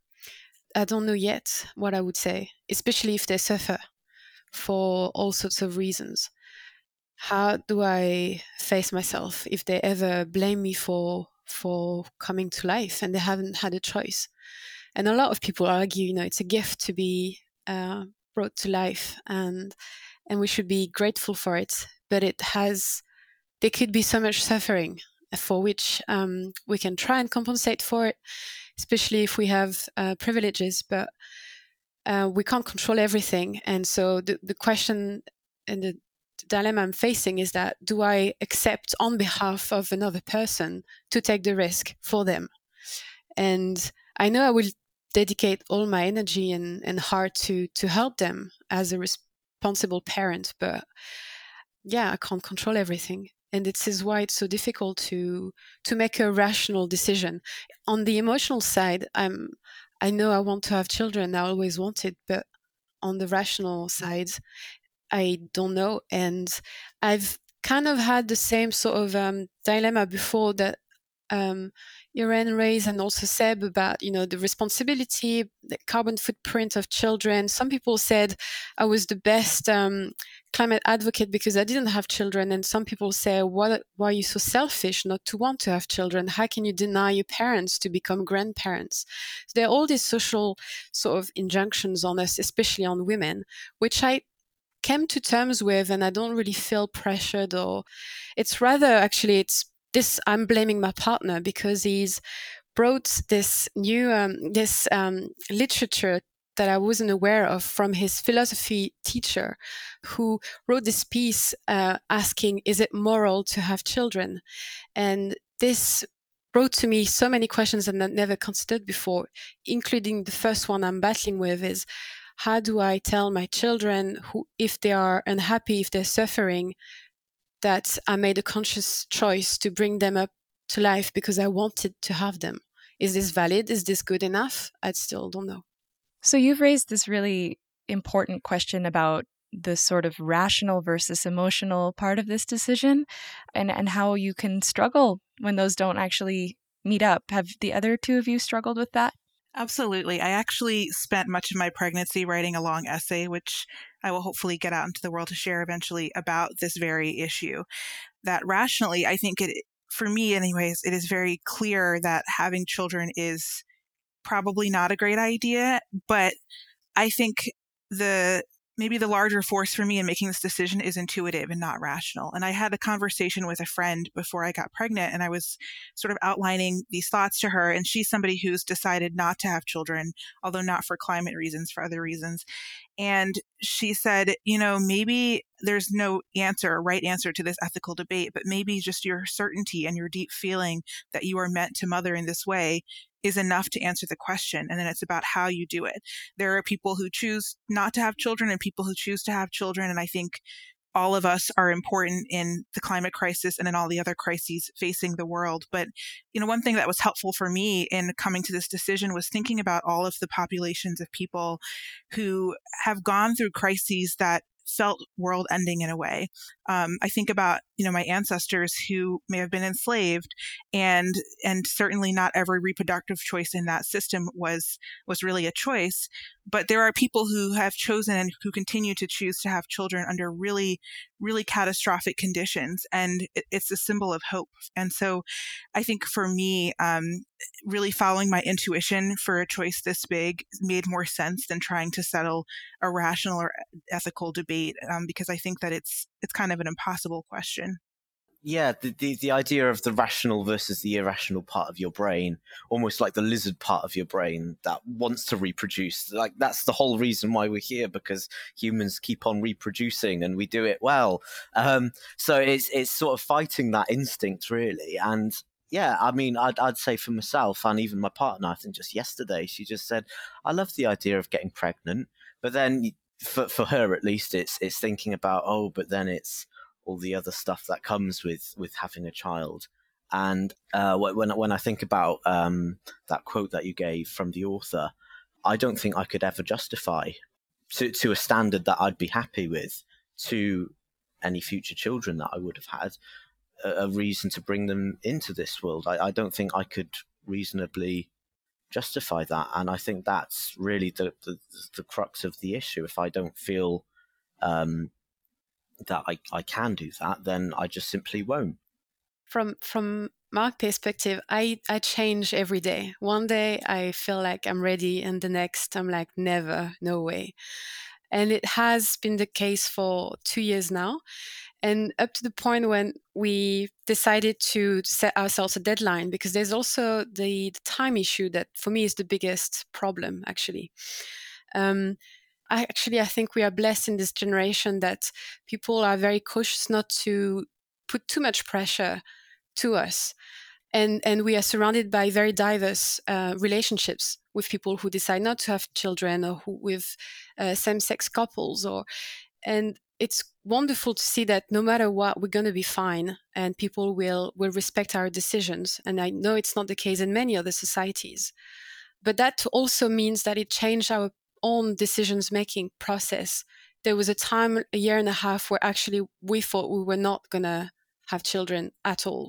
Speaker 5: I don't know yet what I would say, especially if they suffer for all sorts of reasons. How do I face myself if they ever blame me for for coming to life and they haven't had a choice? And a lot of people argue, you know, it's a gift to be uh, brought to life, and and we should be grateful for it. But it has, there could be so much suffering for which um, we can try and compensate for it, especially if we have uh, privileges. But uh, we can't control everything, and so the the question and the dilemma I'm facing is that, do I accept on behalf of another person to take the risk for them? And I know I will dedicate all my energy and, and heart to to help them as a responsible parent, but yeah, I can't control everything. And this is why it's so difficult to to make a rational decision. On the emotional side, I'm I know I want to have children, I always wanted, but on the rational side, I don't know. And I've kind of had the same sort of um, dilemma before, that um, Irene raised and also Seb about, you know, the responsibility, the carbon footprint of children. Some people said I was the best um, climate advocate because I didn't have children. And some people say, what, why are you so selfish not to want to have children? How can you deny your parents to become grandparents? So there are all these social sort of injunctions on us, especially on women, which I came to terms with, and I don't really feel pressured, or it's rather actually it's this I'm blaming my partner because he's brought this new um, this um, literature that I wasn't aware of from his philosophy teacher, who wrote this piece uh, asking, is it moral to have children? And this brought to me so many questions that I'd never considered before, including the first one I'm battling with is, how do I tell my children who, if they are unhappy, if they're suffering, that I made a conscious choice to bring them up to life because I wanted to have them? Is this valid? Is this good enough? I still don't know.
Speaker 9: So you've raised this really important question about the sort of rational versus emotional part of this decision, and, and how you can struggle when those don't actually meet up. Have the other two of you struggled with that?
Speaker 6: Absolutely. I actually spent much of my pregnancy writing a long essay, which I will hopefully get out into the world to share eventually, about this very issue. That rationally, I think it, for me anyways, it is very clear that having children is probably not a great idea, but I think the maybe the larger force for me in making this decision is intuitive and not rational. And I had a conversation with a friend before I got pregnant, and I was sort of outlining these thoughts to her. And she's somebody who's decided not to have children, although not for climate reasons, for other reasons. And she said, you know, maybe there's no answer, right answer to this ethical debate, but maybe just your certainty and your deep feeling that you are meant to mother in this way is enough to answer the question. And then it's about how you do it. There are people who choose not to have children and people who choose to have children. And I think all of us are important in the climate crisis and in all the other crises facing the world. But, you know, one thing that was helpful for me in coming to this decision was thinking about all of the populations of people who have gone through crises that felt world ending in a way. Um, I think about, you know, my ancestors who may have been enslaved, and and certainly not every reproductive choice in that system was was really a choice. But there are people who have chosen and who continue to choose to have children under really, really catastrophic conditions. And it, it's a symbol of hope. And so I think for me, um, really following my intuition for a choice this big made more sense than trying to settle a rational or ethical debate, um, because I think that it's it's kind of an impossible question.
Speaker 8: Yeah, the, the the idea of the rational versus the irrational part of your brain, almost like the lizard part of your brain that wants to reproduce. Like, that's the whole reason why we're here, because humans keep on reproducing and we do it well. Um, so it's it's sort of fighting that instinct, really. And yeah, I mean, I'd I'd say for myself and even my partner, I think just yesterday, she just said, I love the idea of getting pregnant, but then for for her at least, it's it's thinking about, oh, but then it's all the other stuff that comes with, with having a child. And uh, when when I think about um, that quote that you gave from the author, I don't think I could ever justify to, to a standard that I'd be happy with to any future children that I would have had a, a reason to bring them into this world. I, I don't think I could reasonably justify that. And I think that's really the, the, the crux of the issue. If I don't feel um, that I, I can do that, then I just simply won't.
Speaker 5: From from my perspective, I, I change every day. One day I feel like I'm ready, and the next I'm like, never, no way. And it has been the case for two years now. And up to the point when we decided to set ourselves a deadline, because there's also the, the time issue that for me is the biggest problem, actually. Um, I actually, I think we are blessed in this generation that people are very cautious not to put too much pressure to us. And, and we are surrounded by very diverse uh, relationships with people who decide not to have children, or who, with uh, same-sex couples. Or, and it's wonderful to see that no matter what, we're going to be fine, and people will, will respect our decisions. And I know it's not the case in many other societies. But that also means that it changed our own decisions-making process. There was a time, a year and a half, where actually we thought we were not going to have children at all.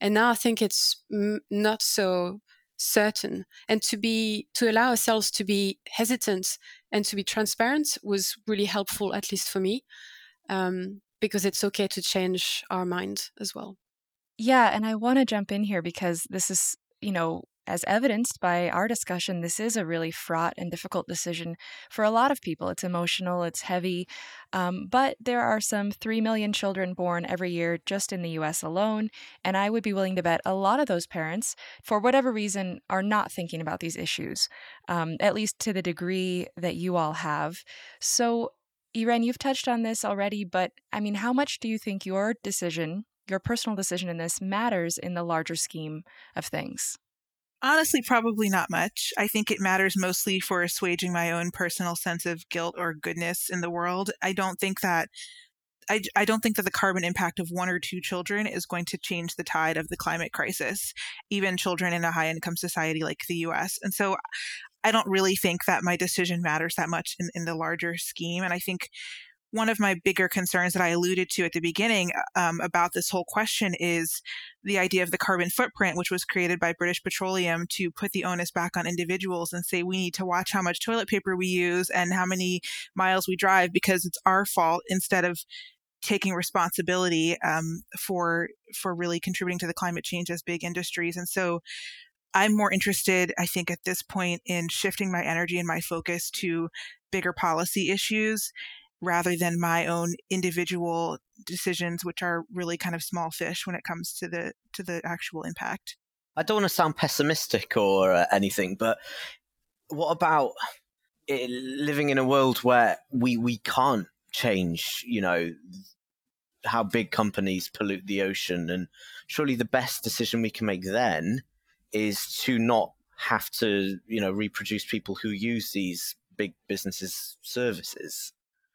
Speaker 5: And now I think it's m- not so certain. And to be to allow ourselves to be hesitant and to be transparent was really helpful, at least for me, um, because it's okay to change our mind as well.
Speaker 9: Yeah, and I want to jump in here because this is, you know, as evidenced by our discussion, this is a really fraught and difficult decision for a lot of people. It's emotional, it's heavy, um, but there are some three million children born every year just in the U S alone, and I would be willing to bet a lot of those parents, for whatever reason, are not thinking about these issues, um, at least to the degree that you all have. So, Irene, you've touched on this already, but I mean, how much do you think your decision, your personal decision in this, matters in the larger scheme of things?
Speaker 6: Honestly, probably not much. I think it matters mostly for assuaging my own personal sense of guilt or goodness in the world. I don't think that I, I don't think that the carbon impact of one or two children is going to change the tide of the climate crisis, even children in a high-income society like the U S. And so I don't really think that my decision matters that much in, in the larger scheme. And I think one of my bigger concerns that I alluded to at the beginning um, about this whole question is the idea of the carbon footprint, which was created by British Petroleum to put the onus back on individuals and say we need to watch how much toilet paper we use and how many miles we drive because it's our fault, instead of taking responsibility um, for for really contributing to the climate change as big industries. And so I'm more interested, I think, at this point in shifting my energy and my focus to bigger policy issues rather than my own individual decisions, which are really kind of small fish when it comes to the to the actual impact.
Speaker 8: I don't want to sound pessimistic or uh, anything, but what about it, living in a world where we, we can't change, you know, how big companies pollute the ocean? And surely the best decision we can make then is to not have to, you know, reproduce people who use these big businesses' services.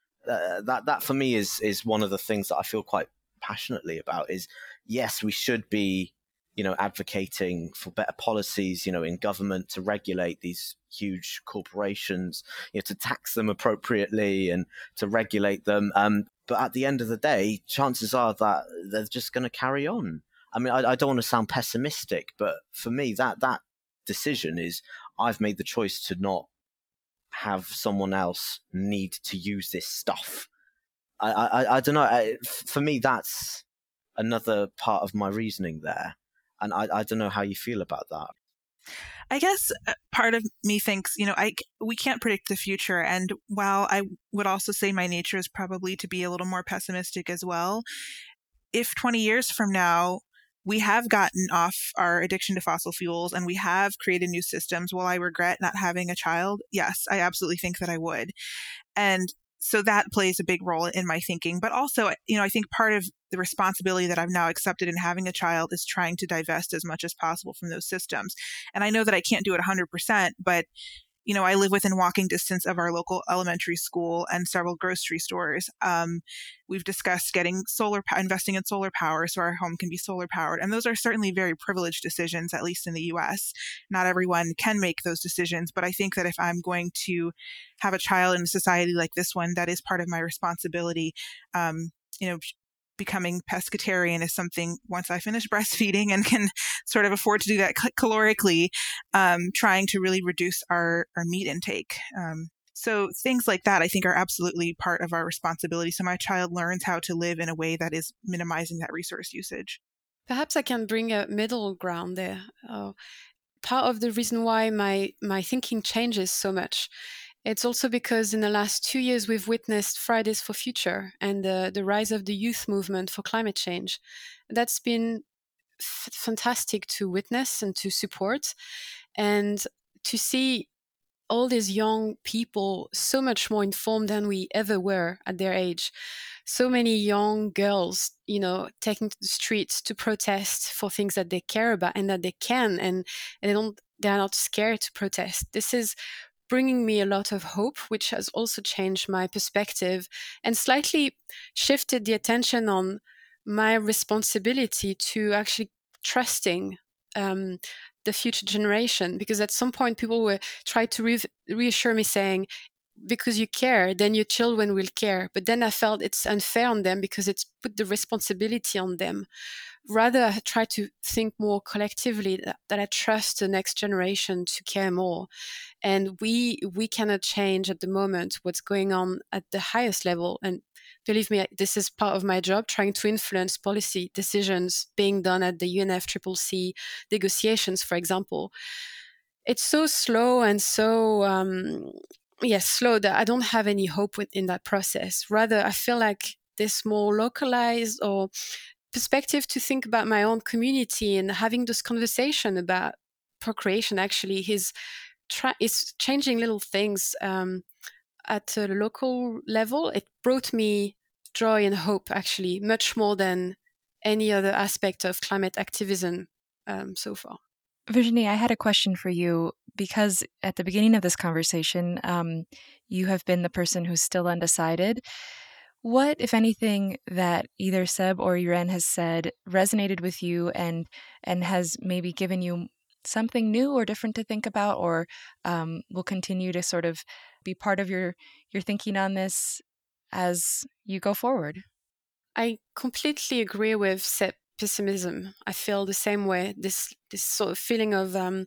Speaker 8: Uh, that that for me is is one of the things that I feel quite passionately about. Is yes, we should be, you know, advocating for better policies, you know, in government to regulate these huge corporations, you know, to tax them appropriately and to regulate them. Um, but at the end of the day, chances are that they're just going to carry on. I mean, I, I don't want to sound pessimistic, but for me, that that decision is I've made the choice to not have someone else need to use this stuff. I, I, I don't know. I, for me, that's another part of my reasoning there. And I, I don't know how you feel about that.
Speaker 6: I guess part of me thinks, you know, I, we can't predict the future. And while I would also say my nature is probably to be a little more pessimistic as well, if twenty years from now, we have gotten off our addiction to fossil fuels and we have created new systems, will I regret not having a child? Yes, I absolutely think that I would. And so that plays a big role in my thinking. But also, you know, I think part of the responsibility that I've now accepted in having a child is trying to divest as much as possible from those systems. And I know that I can't do it one hundred percent, but you know, I live within walking distance of our local elementary school and several grocery stores. Um, we've discussed getting solar, investing in solar power so our home can be solar powered. And those are certainly very privileged decisions, at least in the U S. Not everyone can make those decisions. But I think that if I'm going to have a child in a society like this one, that is part of my responsibility. Um, you know, becoming pescatarian is something, once I finish breastfeeding and can sort of afford to do that calorically, um, trying to really reduce our, our meat intake. Um, so things like that, I think, are absolutely part of our responsibility. So my child learns how to live in a way that is minimizing that resource usage.
Speaker 5: Perhaps I can bring a middle ground there. Uh, part of the reason why my, my thinking changes so much, it's also because in the last two years, we've witnessed Fridays for Future and uh, the rise of the youth movement for climate change. That's been f- fantastic to witness and to support, and to see all these young people so much more informed than we ever were at their age. So many young girls, you know, taking to the streets to protest for things that they care about and that they can, and, and they don't, they're not scared to protest. This is bringing me a lot of hope, which has also changed my perspective and slightly shifted the attention on my responsibility to actually trusting um, the future generation. Because at some point, people were trying to re- reassure me saying, because you care, then your children will care. But then I felt it's unfair on them because it's put the responsibility on them. Rather, I try to think more collectively that, that I trust the next generation to care more. And we we cannot change at the moment what's going on at the highest level. And believe me, this is part of my job, trying to influence policy decisions being done at the U N F C C C negotiations, for example. It's so slow and so, um, yes, slow that I don't have any hope within that process. Rather, I feel like this more localized or perspective to think about my own community and having this conversation about procreation actually is, tra- is changing little things um, at a local level. It brought me joy and hope actually, much more than any other aspect of climate activism um, so far.
Speaker 9: Virginie, I had a question for you because at the beginning of this conversation, um, you have been the person who's still undecided. What, if anything, that either Seb or Irene has said resonated with you and and has maybe given you something new or different to think about, or um, will continue to sort of be part of your, your thinking on this as you go forward?
Speaker 5: I completely agree with Seb's pessimism. I feel the same way. This this sort of feeling of um,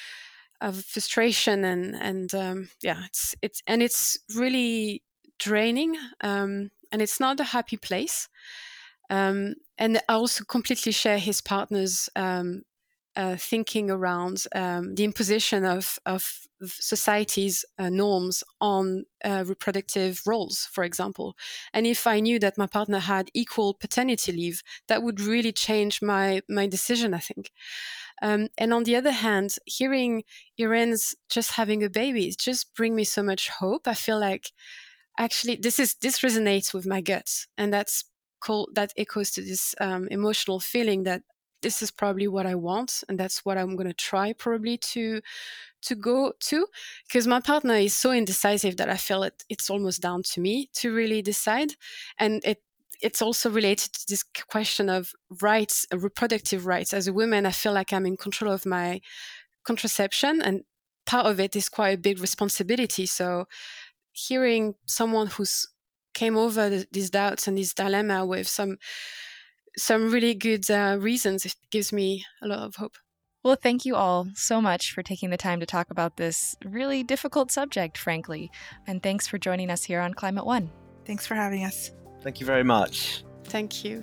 Speaker 5: of frustration and and um, yeah, it's it's and it's really draining. Um, and it's not a happy place. Um, and I also completely share his partner's um, uh, thinking around um, the imposition of, of society's uh, norms on uh, reproductive roles, for example. And if I knew that my partner had equal paternity leave, that would really change my, my decision, I think. Um, and on the other hand, hearing Irene's just having a baby, it just brings me so much hope. I feel like actually, this is this resonates with my gut, and that's cool. That echoes to this um, emotional feeling that this is probably what I want, and that's what I'm going to try probably to to go to. Because my partner is so indecisive that I feel it it's almost down to me to really decide, and it it's also related to this question of rights, reproductive rights. As a woman, I feel like I'm in control of my contraception, and part of it is quite a big responsibility. So hearing someone who's came over th- these doubts and this dilemma with some some really good uh, reasons, it gives me a lot of hope.
Speaker 9: Well, thank you all so much for taking the time to talk about this really difficult subject, frankly. And thanks for joining us here on Climate One.
Speaker 6: Thanks for having us.
Speaker 8: Thank you very much.
Speaker 5: Thank you.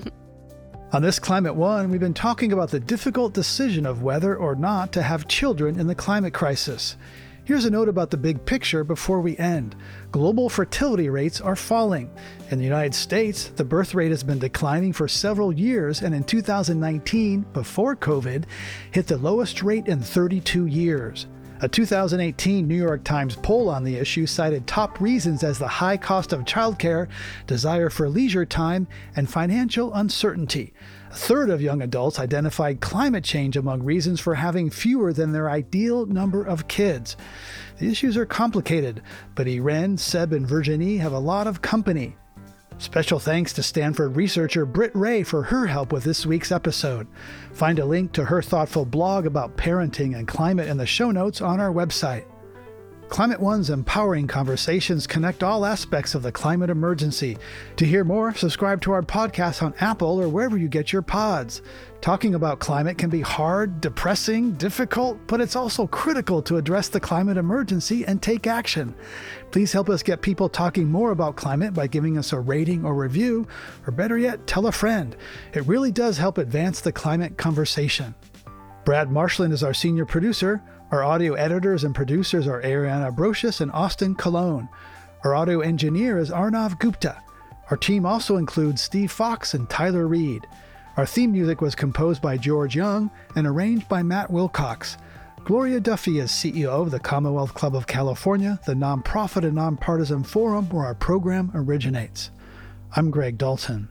Speaker 3: On this Climate One, we've been talking about the difficult decision of whether or not to have children in the climate crisis. Here's a note about the big picture before we end. Global fertility rates are falling. In the United States, the birth rate has been declining for several years, and in two thousand nineteen, before COVID, hit the lowest rate in thirty-two years. A two thousand eighteen New York Times poll on the issue cited top reasons as the high cost of childcare, desire for leisure time, and financial uncertainty. A third of young adults identified climate change among reasons for having fewer than their ideal number of kids. The issues are complicated, but Irene, Seb, and Virginie have a lot of company. Special thanks to Stanford researcher Britt Ray for her help with this week's episode. Find a link to her thoughtful blog about parenting and climate in the show notes on our website. Climate One's empowering conversations connect all aspects of the climate emergency. To hear more, subscribe to our podcast on Apple or wherever you get your pods. Talking about climate can be hard, depressing, difficult, but it's also critical to address the climate emergency and take action. Please help us get people talking more about climate by giving us a rating or review, or better yet, tell a friend. It really does help advance the climate conversation. Brad Marshland is our senior producer. Our audio editors and producers are Ariana Brocious and Austin Colon. Our audio engineer is Arnav Gupta. Our team also includes Steve Fox and Tyler Reed. Our theme music was composed by George Young and arranged by Matt Wilcox. Gloria Duffy is C E O of the Commonwealth Club of California, the nonprofit and nonpartisan forum where our program originates. I'm Greg Dalton.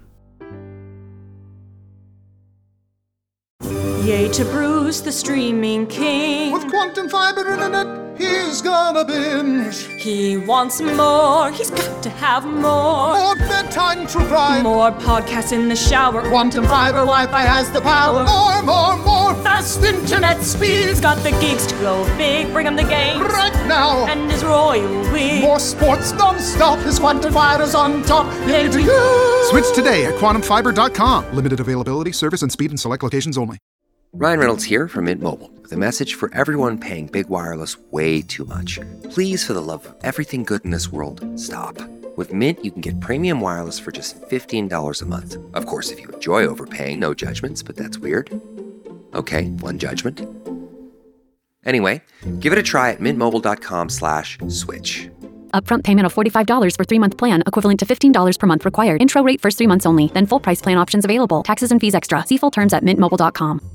Speaker 1: Yay to Bruce, the streaming king.
Speaker 11: With quantum fiber internet, he's gonna binge.
Speaker 1: He wants more, he's got to have more.
Speaker 11: More bedtime true crime.
Speaker 1: More podcasts in the shower.
Speaker 11: Quantum fiber Wi-Fi has the power. More, more, more fast internet speed.
Speaker 1: He's got the gigs to go big, bring him the games.
Speaker 11: Right now.
Speaker 1: And his royal we.
Speaker 11: More your sports non-stop. His quantifiers on top. Yay to you!
Speaker 12: Switch today at quantum fiber dot com. Limited availability, service and speed in select locations only.
Speaker 13: Ryan Reynolds here from Mint Mobile with a message for everyone paying big wireless way too much. Please, for the love of everything good in this world, stop. With Mint, you can get premium wireless for just fifteen dollars a month. Of course, if you enjoy overpaying, no judgments, but that's weird. Okay, one judgment. Anyway, give it a try at mintmobile.com slash switch.
Speaker 14: Upfront payment of forty-five dollars for three-month plan, equivalent to fifteen dollars per month required. Intro rate first three months only, then full price plan options available. Taxes and fees extra. See full terms at mint mobile dot com.